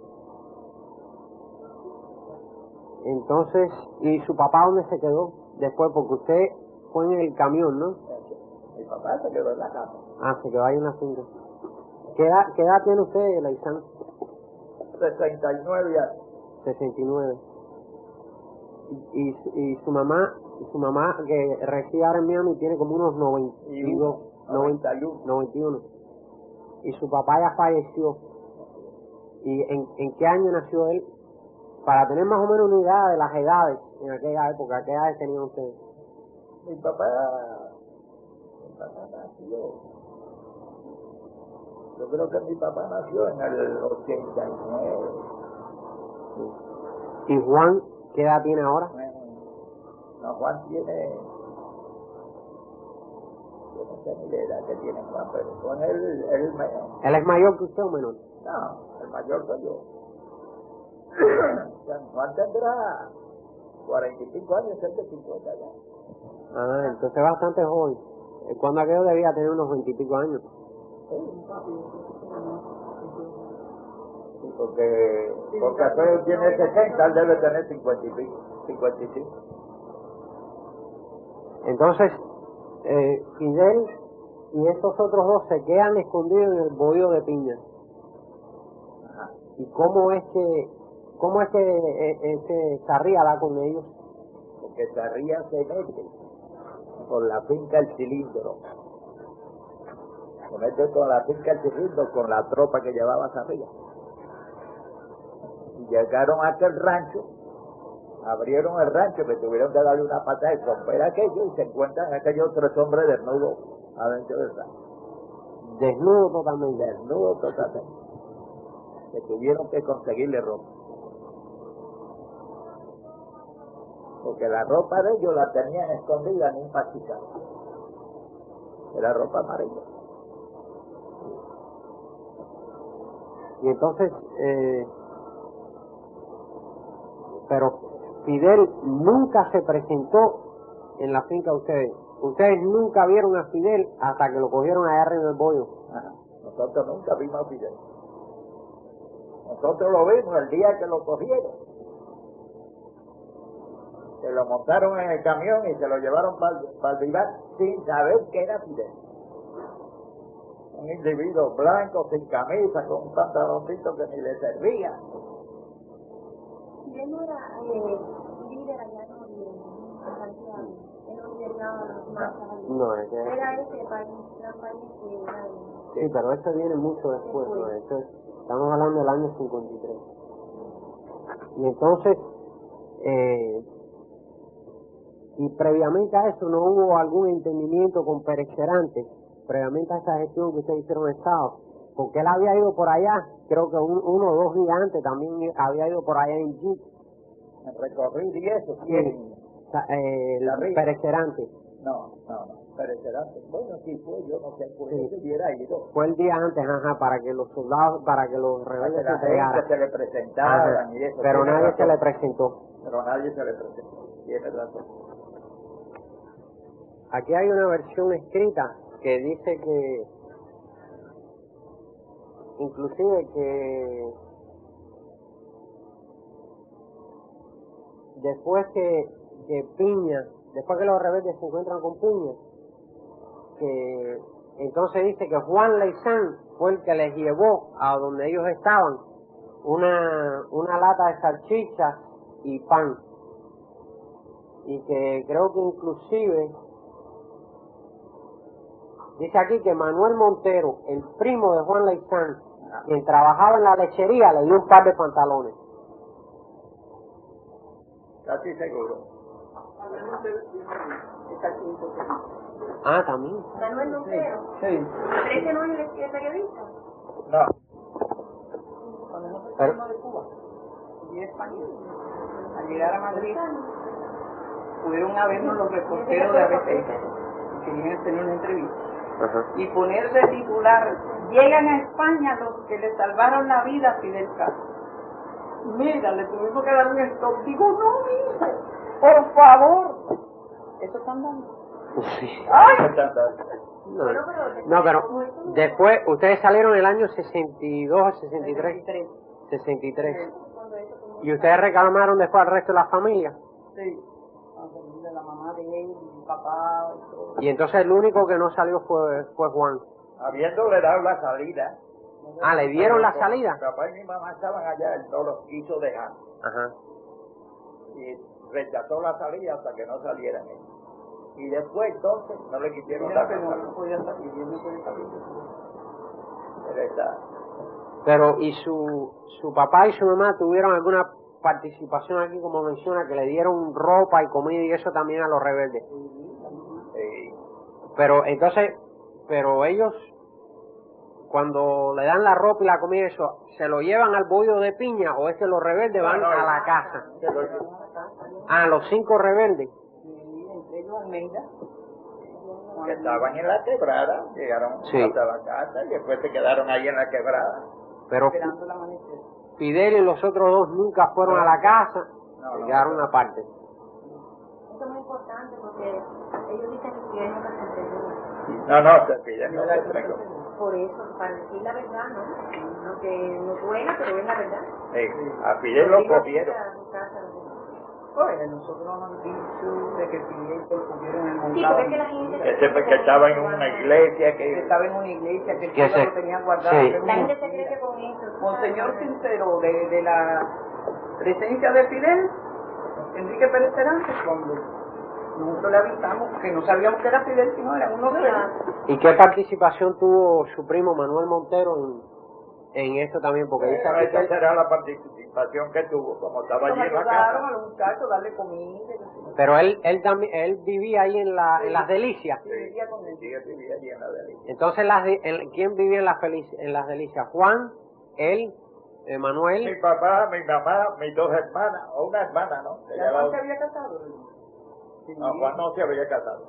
Entonces, ¿y su papá dónde se quedó? Después, porque usted fue en el camión, ¿no? Mi papá se quedó en la casa. Ah, se quedó ahí en la finca. ¿Qué edad, qué edad tiene usted, Leizán? sesenta y nueve años. sesenta y nueve. Y, y, y su mamá, su mamá que reside ahora en Miami tiene como unos noventa y dos, noventa y uno. noventa y uno. Y su papá ya falleció. ¿Y en, en qué año nació él? Para tener más o menos una idea de las edades en aquella época, ¿qué edades tenían ustedes? Mi papá, mi papá nació, yo creo que mi papá nació en el ochenta y nueve. ¿Y Juan qué edad tiene ahora? Bueno, no, Juan tiene, yo no sé ni la edad que tiene Juan, pero con él, él me... ¿Él es mayor que usted o menor? No, el mayor soy yo. Juan tendrá cuarenta y cinco años, cerca de cincuenta ya. Ah, entonces bastante joven. ¿Cuándo aquello debía tener unos veinte y pico años? Sí, porque, porque aquello tiene sesenta, él debe tener cincuenta y pico, cincuenta y cinco. Entonces, eh, Fidel y estos otros dos se quedan escondidos en el bohío de Piña. Ajá. ¿Y cómo es que, cómo es que eh, este Sarría da con ellos? Porque Sarría se mete por la finca El Cilindro. Se mete con la finca El Cilindro, con la tropa que llevaba Sarría. Y llegaron a aquel rancho, abrieron el rancho, que tuvieron que darle una patada y romper aquello, y se encuentran aquellos tres hombres desnudos adentro del rancho. Desnudo totalmente. Desnudo totalmente. Que tuvieron que conseguirle ropa. Porque la ropa de ellos la tenían escondida en un pastizal. Era ropa amarilla. Y entonces, eh, pero Fidel nunca se presentó en la finca de ustedes. Ustedes nunca vieron a Fidel hasta que lo cogieron allá arriba del bollo. Ajá. Nosotros nunca vimos a Fidel. Nosotros lo vimos el día que lo cogieron. Se lo montaron en el camión y se lo llevaron para el Vivar sin saber que era Fidel. Un individuo blanco, sin camisa, con un pantaloncito que ni le servía. Fidel no era eh, líder allá en Oriente, en Santiago. Él no lideraba las masas allí. No, es que... Era ese país, gran país que era el... Sí, pero esto viene mucho después, ¿no? Esto es- estamos hablando del año cincuenta y tres. Y entonces, eh, y previamente a eso no hubo algún entendimiento con Pérez Cervantes, previamente a esa gestión que ustedes hicieron en Estado, porque él había ido por allá, creo que un, uno o dos días antes también había ido por allá en Jeep, En recorrido y eso. Sí. ¿Quién? o sea, eh, el La Rica. Pérez Cervantes. No, no, no. Pero será, bueno, sí fue, yo no sé, pues Sí. yo hubiera ido. Fue el día antes, ajá, para que los soldados, para que los Para rebeldes que se la entregaran. gente se le presentaran Ajá. y eso. Pero tiene nadie se razón. le presentó. Pero nadie se le presentó. Tiene razón. Aquí hay una versión escrita que dice que, inclusive que después que, que Piña, después que los rebeldes se encuentran con Piña, que entonces dice que Juan Leisán fue el que les llevó a donde ellos estaban una, una lata de salchichas y pan. Y que creo que inclusive dice aquí que Manuel Montero, el primo de Juan Leisán, quien trabajaba en la lechería, le dio un par de pantalones. Casi seguro. Ah, también. Manuel Montero. Sí. ¿Pero ese no es el, el periodista? No. Cuando nosotros Pero- salimos de Cuba y España, al llegar a Madrid, pudieron a vernos los reporteros de A B C, que querían tener una entrevista, Ajá. y poner de titular: llegan a España los que le salvaron la vida a Fidel Castro. Mira, le tuvimos que dar un stop. Digo, no, mire, por favor. Eso están dando. Sí. ¡Ay! No, no, pero después, ustedes salieron en el año sesenta y dos, sesenta y tres, sesenta y tres. ¿Y ustedes reclamaron después al resto de la familia? Sí. De la mamá de él, mi papá, y todo. Y entonces el único que no salió fue, fue Juan. Habiéndole dado la salida. Ah, ¿le dieron la Como salida? Mi papá y mi mamá estaban allá, él no los quiso dejar. Ajá. Y rechazó la salida hasta que no salieran ellos. Y después entonces no le quisieron Dijeron dar que no, la no podía salir, y él no podía salir. Él está- Pero, ¿y su, su papá y su mamá tuvieron alguna participación aquí, como menciona, que le dieron ropa y comida y eso también a los rebeldes? eh, Pero entonces, pero ellos, cuando le dan la ropa y la comida y eso, ¿se lo llevan al bollo de Piña o es que los rebeldes van No, no, a la casa? se lo llevó. Ah, los cinco rebeldes. Y entre ellos Almeida, Que estaban en la quebrada, llegaron Sí. hasta la casa y después se quedaron ahí en la quebrada. Pero esperando el amanecer. Fidel y los otros dos nunca fueron a la casa, No, se no, quedaron no. aparte. Eso es muy importante porque ellos dicen que Fidel nunca se entregó. No, no, se piden, no se entregó. Por eso, para decir la verdad, ¿no? Lo que nos duela, pero es la verdad. Sí, a Fidel lo Digo, cogieron. a su casa, ¿no? Pues nosotros nos han dicho de que Fidel lo cogieron en el Sí, porque es que la gente... Que sepa que estaba en una iglesia, que que estaba en una iglesia, que el Que pueblo se- lo tenía guardado. sí. que era La una gente se cree mentira. que con eso... tú Monseñor sabes, Sincero, de, de la presencia de Fidel, Enrique Pérez Cervantes, cuando nosotros le avisamos que no sabíamos que era Fidel, sino eran unos Claro. reyes. ¿Y qué participación tuvo su primo Manuel Montero en, en esto también, porque dice Pero aquí esa que- será la participación que tuvo, como estaba Los allí en la ayudaron a casa. los muchachos, darle comida. y así. pero él él también él vivía ahí en la en las Delicias. Sí, vivía con él. Sí, él vivía allí en la delicia. Entonces las de- en- ¿quién vivía en las felici- en las Delicias? Juan, él, Mi Emanuel. papá, mi mamá, mis dos hermanas, o una hermana, ¿no? Ella ¿Ya la- Juan se había casado? Sí. No, Juan no se había casado.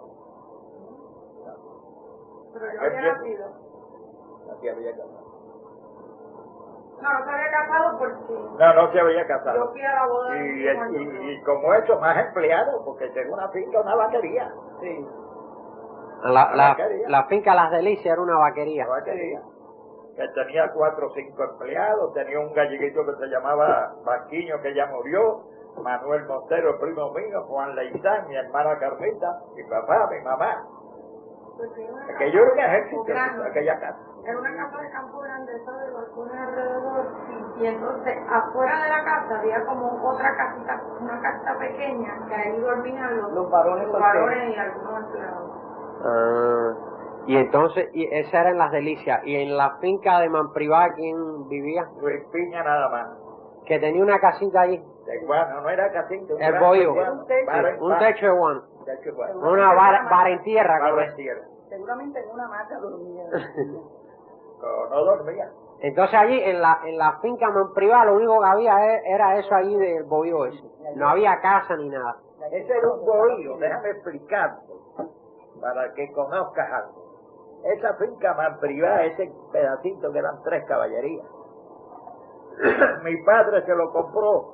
Pero yo Qué había bien. nacido. No se había casado. No, no se había casado porque No, no se había yo casado. fui a la boda de Y, mi hijo y, antes. y como eso, más empleados, porque tengo una finca, una vaquería. Sí. La, La la, vaquería. la finca Las Delicias era una vaquería. Una vaquería. Que tenía cuatro o cinco empleados, tenía un galleguito que se llamaba Vasquiño, que ya murió, Manuel Montero, el primo mío, Juan Leizán, mi hermana Carmita, mi papá, mi mamá. Porque era una Aquello era un casa de ejército, campo grande. aquella casa. Era una casa de campo grande, esa de balcones alrededor, y, y entonces afuera de la casa había como otra casita, una casita pequeña, que ahí dormían los, Los varones los solteros. varones y algunos empleados. Ah, y entonces, y esa era en Las Delicias. Y en la finca de Manprivá, ¿quién vivía? Luis Piña nada más. Que tenía una casita allí, De guano, no era casita, un El gran bohío. guano, Un techo. bar en un bar, techo de guano, techo de guano, una bar, bar en tierra. bar con en eso. tierra. Seguramente en una mata dormía. No, no dormía. Entonces allí en la en la finca Manprivá lo único que había e- era eso allí del bohío ese. No había casa ni nada. Ese era un bohío, déjame explicarte, para que conozcas algo. Esa finca más privada, ese pedacito que eran tres caballerías, mi padre se lo compró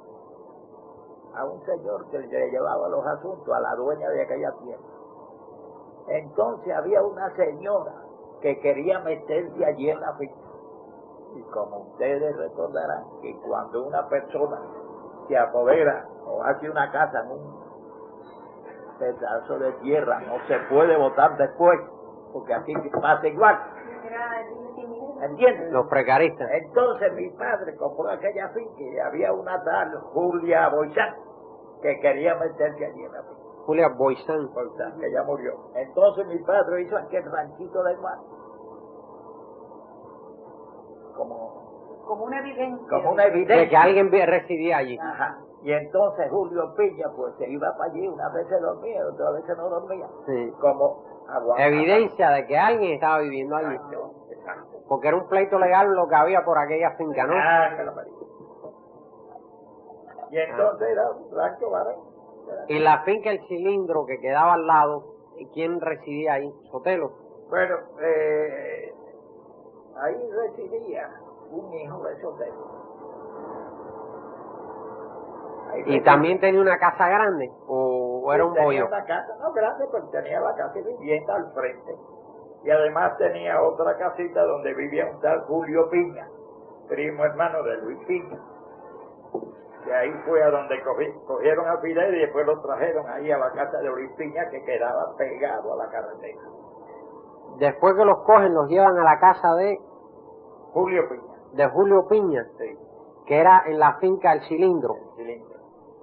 a un señor que le llevaba los asuntos, a la dueña de aquella tierra. Entonces había una señora que quería meterse allí en la finca. Y como ustedes recordarán que cuando una persona se apodera o hace una casa en un pedazo de tierra, no se puede botar después, porque aquí pasa igual. Era el dinero. ¿Entiendes? Los precaristas. Entonces mi padre compró aquella finca y había una tal Julia Boizán que quería meterse allí en la finca. Julia Boizán. Boizán, que ya murió. Entonces mi padre hizo aquel ranchito de mar. Como, Como una evidencia. como una De evidencia. que alguien vi- residía allí. Ajá. Y entonces Julio Piña pues se iba para allí, unas veces dormía, otras veces no dormía. Sí. Como agua. Evidencia de que alguien estaba viviendo allí. Exacto, exacto. Porque era un pleito legal lo que había por aquella finca, ¿no? Ángela María. Y entonces era un rancho varón. Y la finca El Cilindro que quedaba al lado, ¿quién residía ahí? Sotelo. Bueno, eh, ahí residía un hijo de Sotelo. Ahí Y residía. también tenía una casa grande, o, o era un Tenía bollo. una casa, no grande, pero tenía la casa y vivienda al frente. Y además tenía otra casita donde vivía un tal Julio Piña, primo hermano de Luis Piña. Y ahí fue a donde cogí- cogieron a Fidel y después lo trajeron ahí a la casa de Luis Piña, que quedaba pegado a la carretera. Después que los cogen, los llevan a la casa de, Julio Piña, de Julio Piña, sí, que era en la finca El Cilindro. el cilindro.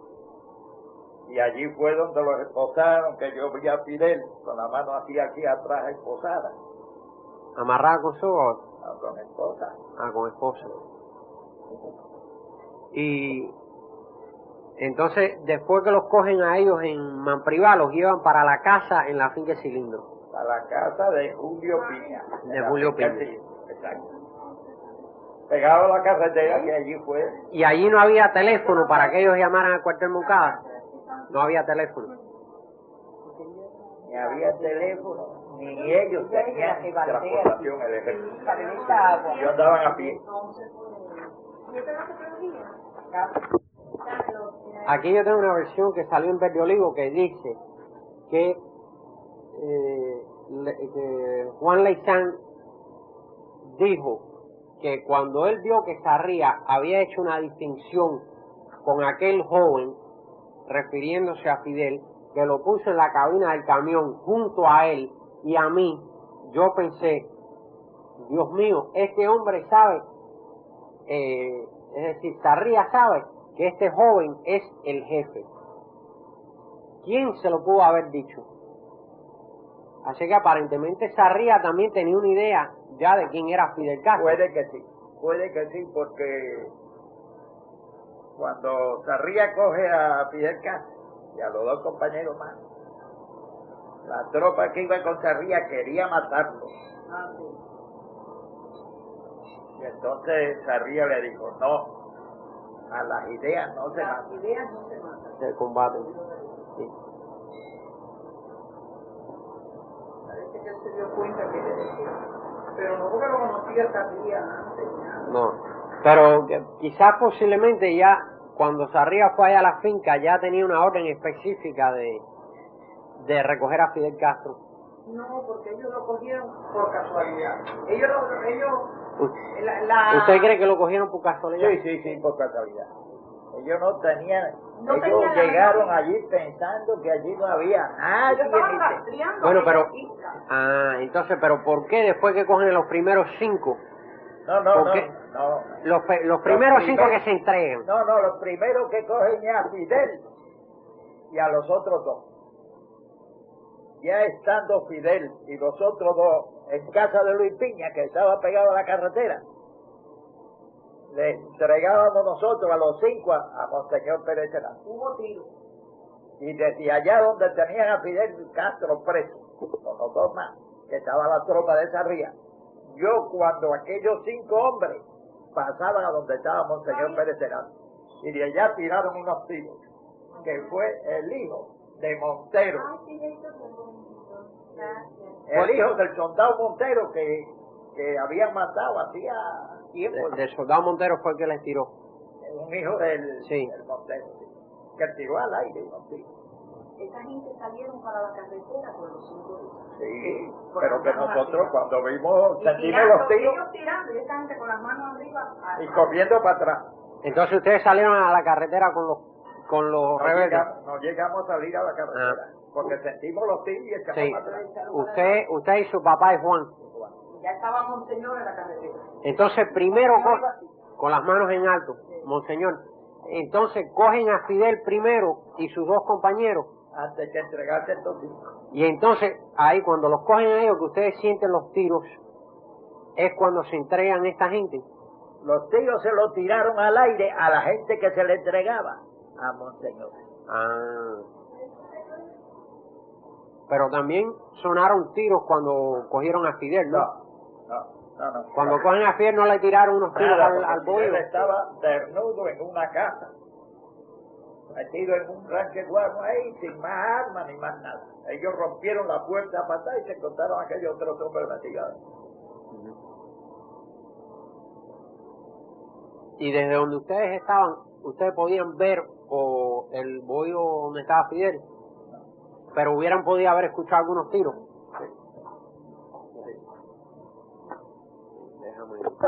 Y allí fue donde los esposaron, que yo vi a Fidel con la mano así aquí atrás esposada, Amarrada con su no, con esposa. ah, con esposa. Y entonces, después que los cogen a ellos en Manprivá, los llevan para la casa en la finca El Cilindro. A la casa de Julio Piña. De en la Julio finca Piña. Cilindro, exacto. Pegado a la carretera, que allí fue. Y allí no había teléfono para que ellos llamaran al cuartel Moncada. No había teléfono. Ni había teléfono, ni ellos tenían que valdea. transportación el ejército. Para beber esta agua. Ellos andaban a pie. ¿Y eso no se podía? Aquí yo tengo una versión que salió en Verde Olivo que dice que, eh, le- que Juan Leizán dijo que cuando él vio que Sarria había hecho una distinción con aquel joven, refiriéndose a Fidel, que lo puso en la cabina del camión junto a él y a mí, yo pensé, Dios mío, este hombre sabe, eh, es decir, Sarria sabe que este joven es el jefe. ¿Quién se lo pudo haber dicho? Así que aparentemente Sarria también tenía una idea ya de quién era Fidel Castro. Puede que sí. puede que sí, porque cuando Sarria coge a Fidel Castro y a los dos compañeros más, la tropa que iba con Sarria quería matarlo. Ah, sí. Y entonces Sarria le dijo, no, a las ideas no se Las matan. ideas no se matan. del combate. Sí. Parece que él se dio cuenta que le decía. Pero no porque lo conocía Sarria antes. nada. No, pero que quizás posiblemente ya cuando Sarria fue allá a la finca ya tenía una orden específica de, de recoger a Fidel Castro. No, porque ellos lo cogieron por casualidad. Ellos, lo, ellos, U- la, la- ¿Usted cree que lo cogieron por casualidad? Sí, sí, sí, por casualidad. Ellos no tenían, No ellos tenían la llegaron menor- allí pensando que allí no había nadie. ellos estaban ni- rastreando Bueno, a pero... aquella finca. Ah, entonces, ¿pero por qué después que cogen los primeros cinco? No, no, ¿por no, qué? no. Los, pe- los primeros cinco primeros- que se entregan. No, no, los primeros que cogen es a Fidel y a los otros dos. Ya estando Fidel y los otros dos en casa de Luis Piña, que estaba pegado a la carretera, le entregábamos nosotros a los cinco a, a Monseñor Pérez Serán. Hubo tiro. Y desde allá donde tenían a Fidel Castro preso, con los dos más, que estaba la tropa de Sarria, yo cuando aquellos cinco hombres pasaban a donde estaba Monseñor Pérez Serán, y de allá tiraron unos tiros, que fue el hijo de Montero, Ay, sí, esto es bonito. Gracias. el hijo del soldado Montero que, que habían matado hacía tiempo, De- del soldado Montero fue el que les tiró. un hijo del, Sí. del Montero, sí, que tiró al aire y no tiró. Esa gente salieron para la carretera con los cinco hijos. Sí, Con pero las que manos nosotros arriba. cuando vimos, Y sentimos tirando, los tiros ellos tirando, y esa gente con las manos arriba. a- y corriendo para atrás. Entonces ustedes salieron a la carretera con los con los No rebeldes. llegamos, no llegamos a salir a la carretera, Ah. porque sentimos los tiros y echamos Sí. para atrás. Usted, usted y su papá y Juan. Ya estaba Monseñor en la carretera. Entonces primero co- con las manos en alto, Monseñor. Entonces cogen a Fidel primero y sus dos compañeros. Antes que entregarse estos cinco. Y entonces ahí cuando los cogen a ellos, que ustedes sienten los tiros, es cuando se entregan esta gente. Los tiros se los tiraron al aire a la gente que se le entregaba a Monseñor. Ah. Pero también sonaron tiros cuando cogieron a Fidel, ¿no? No, no, no, no. Cuando cogen a Fidel no le tiraron unos tiros Nada, al, porque al bollo. Él estaba desnudo en una casa, metido en un rancho guano ahí, sin más armas ni más nada. Ellos rompieron la puerta para atrás y se encontraron aquellos otros hombres metidos. Y desde donde ustedes estaban, ustedes podían ver o el bollo donde estaba Fidel, pero hubieran podido haber escuchado algunos tiros. Déjame ver.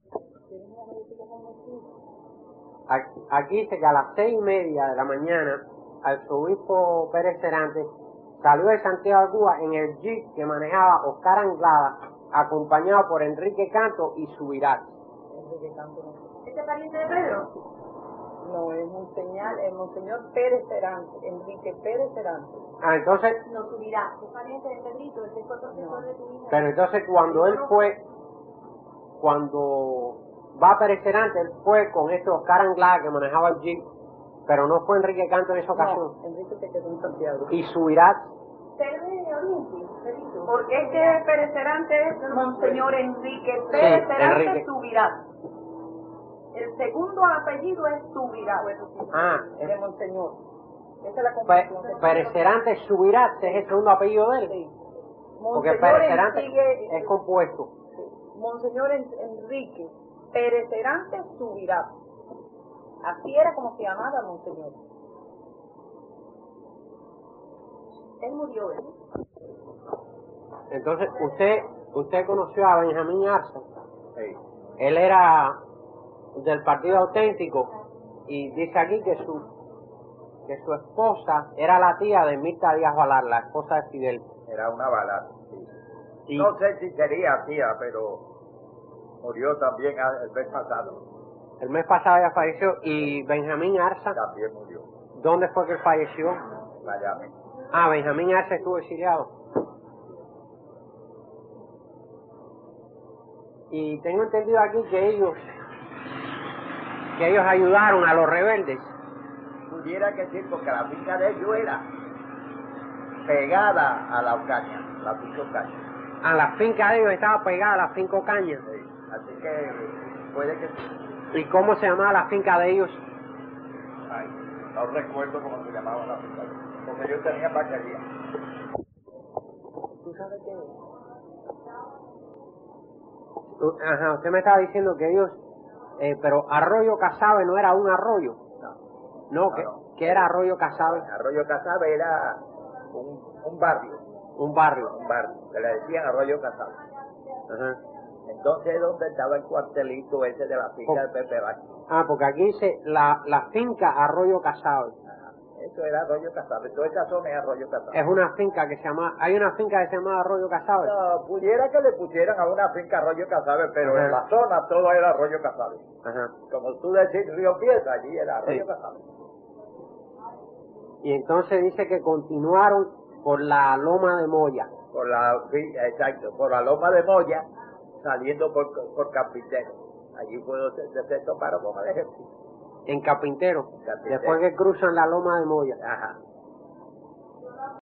Aquí, aquí dice que a las seis y media de la mañana, arzobispo Pérez Cerantes salió de Santiago de Cuba en el jeep que manejaba Oscar Anglada, acompañado por Enrique Canto y Subirats. Enrique Canto no. ¿Este pariente de Pedro? No, es Monseñor, el Monseñor Pérez Serante, Enrique Pérez Serante. Ah, entonces, No subirá. ¿Es pariente de Pedrito, el que fue profesor de tu hija? pero entonces cuando él fue, cuando va Pérez Cerantes, él fue con este Oscar Anglada que manejaba el jeep, pero no fue Enrique Canto en esa ocasión. No, Enrique se quedó en Santiago. Y Subirats, Pedro de Oriente, Pedrito. Porque es que Pérez Serante es Monseñor Enrique Pérez Sí, Serante Enrique. Subirá. El segundo apellido es Subirá, ah, de Monseñor. Esa es la Pe- confusión. que Pérez Cerantes Subirats es el segundo apellido de él, Sí. porque Monseñor Pérez Cerantes Enrique- es compuesto. sí. Monseñor En- Enrique Pérez Serante Subirá. Así era como se llamaba Monseñor. Él murió, ¿eh? Entonces, usted usted conoció a Benjamín Arce. Sí. Él era del Partido Auténtico y dice aquí que su que su esposa era la tía de Mirta Díaz Valar, la esposa de Fidel. Era una balada. Sí. Y, No sé si sería tía, pero murió también a- el mes pasado. el mes pasado ya falleció. Y Benjamín Arce, También murió. ¿dónde fue que él falleció? Miami. Ah, Benjamín Arce estuvo exiliado. Y tengo entendido aquí que ellos, que ellos ayudaron a los rebeldes. Pudiera que sí, porque la finca de ellos era pegada a la caña, la cinco cañas. A la finca de ellos estaba pegada a las cinco cañas. Sí. Así que puede que sí. ¿Y cómo se llamaba la finca de ellos? Ay, no recuerdo cómo se llamaba la finca, porque ellos tenían vaquería. ¿Tú sabes qué? Ajá, usted me estaba diciendo que ellos, eh, pero Arroyo Casabe no era un arroyo. No, No, no, que, no. que era Arroyo Casabe, Arroyo Casabe era un, un barrio, un barrio. un barrio, que le decían Arroyo Casabe. Ajá. Entonces, ¿dónde estaba el cuartelito ese de la finca Oh. de Pepe Vázquez? Ah, porque aquí dice la, la finca Arroyo Casabe. Ajá. Eso era Arroyo Casabe, toda esa zona es Arroyo Casabe. Es una finca que se llama, hay una finca que se llama Arroyo Casabe. No, pudiera que le pusieran a una finca Arroyo Casabe, pero Ajá. en la zona todo era Arroyo Casabe. Ajá. Como tú decís, Río Piedra, allí era Arroyo Sí. Casabe. Y entonces dice que continuaron por la Loma de Moya. Por la, sí, exacto, por la Loma de Moya, saliendo por, por Carpintero. Allí fue donde se toparon con el ejército. En Carpintero, Carpintero. después que cruzan la Loma de Moya. Ajá.